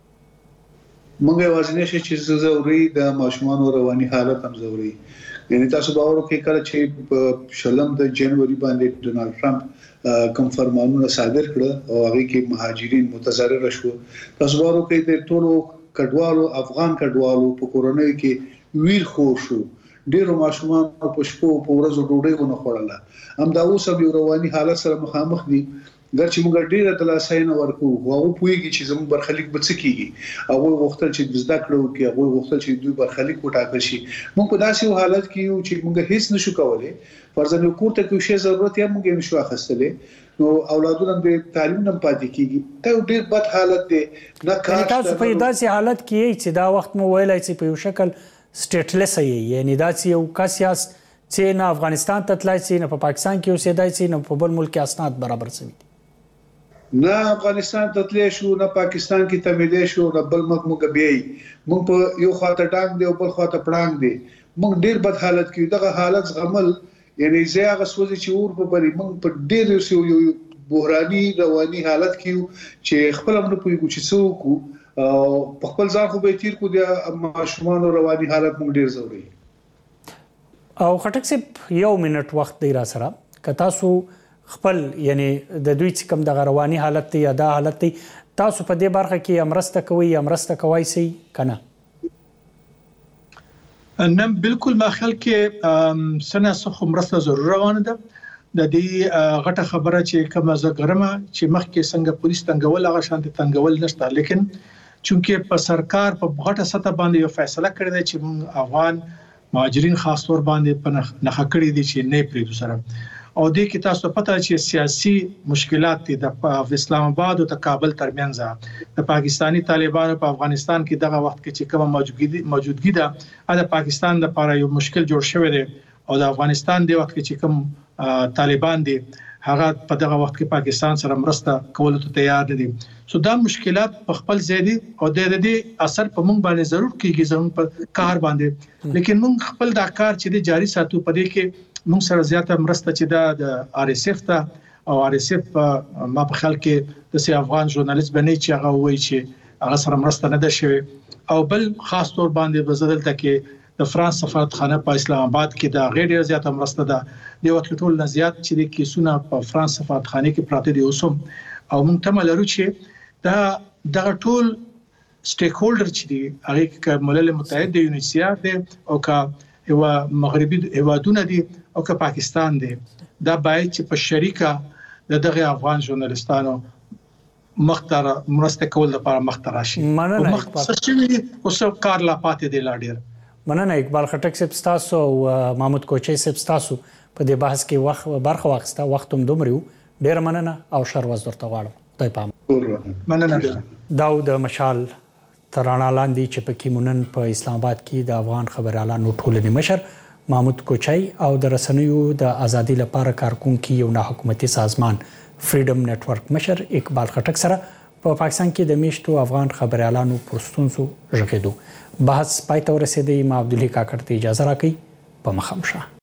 موږ یوازې نشي چې ضروري د ماشومان رواني حالت هم ضروري. یعنی تاسو باور وکړئ کله چې په شلم د جنوري باندې ډونالد ټرمپ کوم فرمانونه صادر کړ او هغه کې مهاجرین متضرر شو، تاسو باور وکړئ د ټولو کډوالو افغان کډوالو په کورونو کې ویل خور شو، ډیرو ماشومان په شپو په ورځو ډوډۍ ونه خوړله. هم دا اوس هم رواني حالت سره مخامخ دي. ګرچې موږ ډیره تلاساینه ورکو، هغه پوهیږي چې زموږ برخلیک به څه کیږي، هغه غوښتل چې زده کړو کې هغه غوښتل چې دوی برخلیک وټاکل شي. موږ په داسې حالت کې یو چې موږ هیڅ نشو کولای، فرضاً یو کور ته کې شی ضرورت یې موږ نشو اخیستلې، نو اولادونه د تعلیم نه پاتې کیږي. دا ډیر بد حالت دی. نه کار تاسو په داسې حالت کې چې دا وخت مو ویلای چې په یو شکل سټیټلس یې، یعنی دا چې یو کس یاست چې نه افغانستان ته تلای شي، نه په پاکستان کې اوسېدای شي، نه په بل ملک کې اسناد برابر شوي، نه افغانستان ته تللی شو، نه پاکستان کې تمیدې شو، نه بل ملک موږ بیاي. موږ په یو خواته ټانګ دی او بل خواته پړانګ دی. موږ ډیر بد حالت کې دغه حالت زغمل، یعنی زه هغه سوځي چې اور په بری موږ په ډیر یو بحراني رواني حالت کې چې خپل موږ پوهیږو چې څوک او په خپل ځان خو به تیر کو د ماشومان رواني حالت موږ ډیر ضروري. او خټک صاحب یو منټ وخت دی را سره که تاسو خپل یعنی د دوی چې کوم د رواني حالت یا د حالت تاسو په دې برخه کې امرسته کوي یا امرسته کوي سي کنه؟ نه بالکل، ما خیال کې سنه څخه امرسته ضرور روانه ده. د دې غټه خبره چې کوم زه ګرمه چې مخکې څنګه پولیس تنګول هغه شانتي تنګول نشته، لیکن چونکه په سرکار په غټه سطح باندې یو فیصله کړی دی چې موږ افغان مهاجرین خاص تور باندې په نخښه کړی دي چې نه پریږدو سره، او دې کې تاسو پته چې سیاسي مشکلات دي د اسلام آباد او د کابل ترمنځ، د پاکستانی طالبانو په افغانستان کې دغه وخت کې چې کومه موجودګي موجودګي ده د پاکستان لپاره یو مشکل جوړ شوی دی، او د افغانستان د وخت کې چې کوم طالبان دي هغه په دغه وخت کې پاکستان سره مرسته کولو ته تیار دي. سو دا مشکلات په خپل ځای دي او د دې اثر په موږ باندې ضرور کیږي، زموږ په کار باندې، لیکن موږ خپل دا کار چې دی جاري ساتو. په دې کې موږ سره زیاته مرسته چې دا د آر اس اف ته او آر اس اف ما په خیال کې د سي افغان ژورنالیست باندې چې هغه وایي چې هغه سره مرسته نه ده شوی، او بل خاص تور باندې بزدلته کې د فرانس سفارتخانه په اسلام آباد کې دا غیر زیاته مرسته ده. د وخت ټول نه زیات چې د کیسونه په فرانس سفارتخانه کې پراته دي اوسم، او موږ ته لرو چې دا دغه ټول سټیک هولډر چې دي هغه کې ملل متحد دی، یونیسیار دی، او کا یو مغربي هیوادونه دي، او که پاکستان دی، دا باید چې په شریکه د دغه افغان ژورنالیستانو مختار مرسته کول لپاره مختار شي. مننه اقبال. اوس کار لا پاتې دی لا ډیر. مننه اقبال خټک صاحب تاسو او محمود کوچی صاحب تاسو په دې بحث کې وخت برخه واخسته، وخت هم دومره ډیر مننه او شر وز درته غواړم. خدای پام. مننه. داو د مشال ترانه لاندې چې پکې مونن په اسلام آباد کې د افغان خبريالانو ټولنې مشر محمود کوچای او د رسنیو د ازادي لپاره کارکونکو یو نه حکومتي سازمان فریډم نتورک مشر اقبال خټک سره په پاکستان کې د میشتو افغان خبريالانو پرستونزو ژغېدو بحث پای ته ورسېدی. ما عبدالحی کاکړ ته اجازه راکړئ په مخه مشه.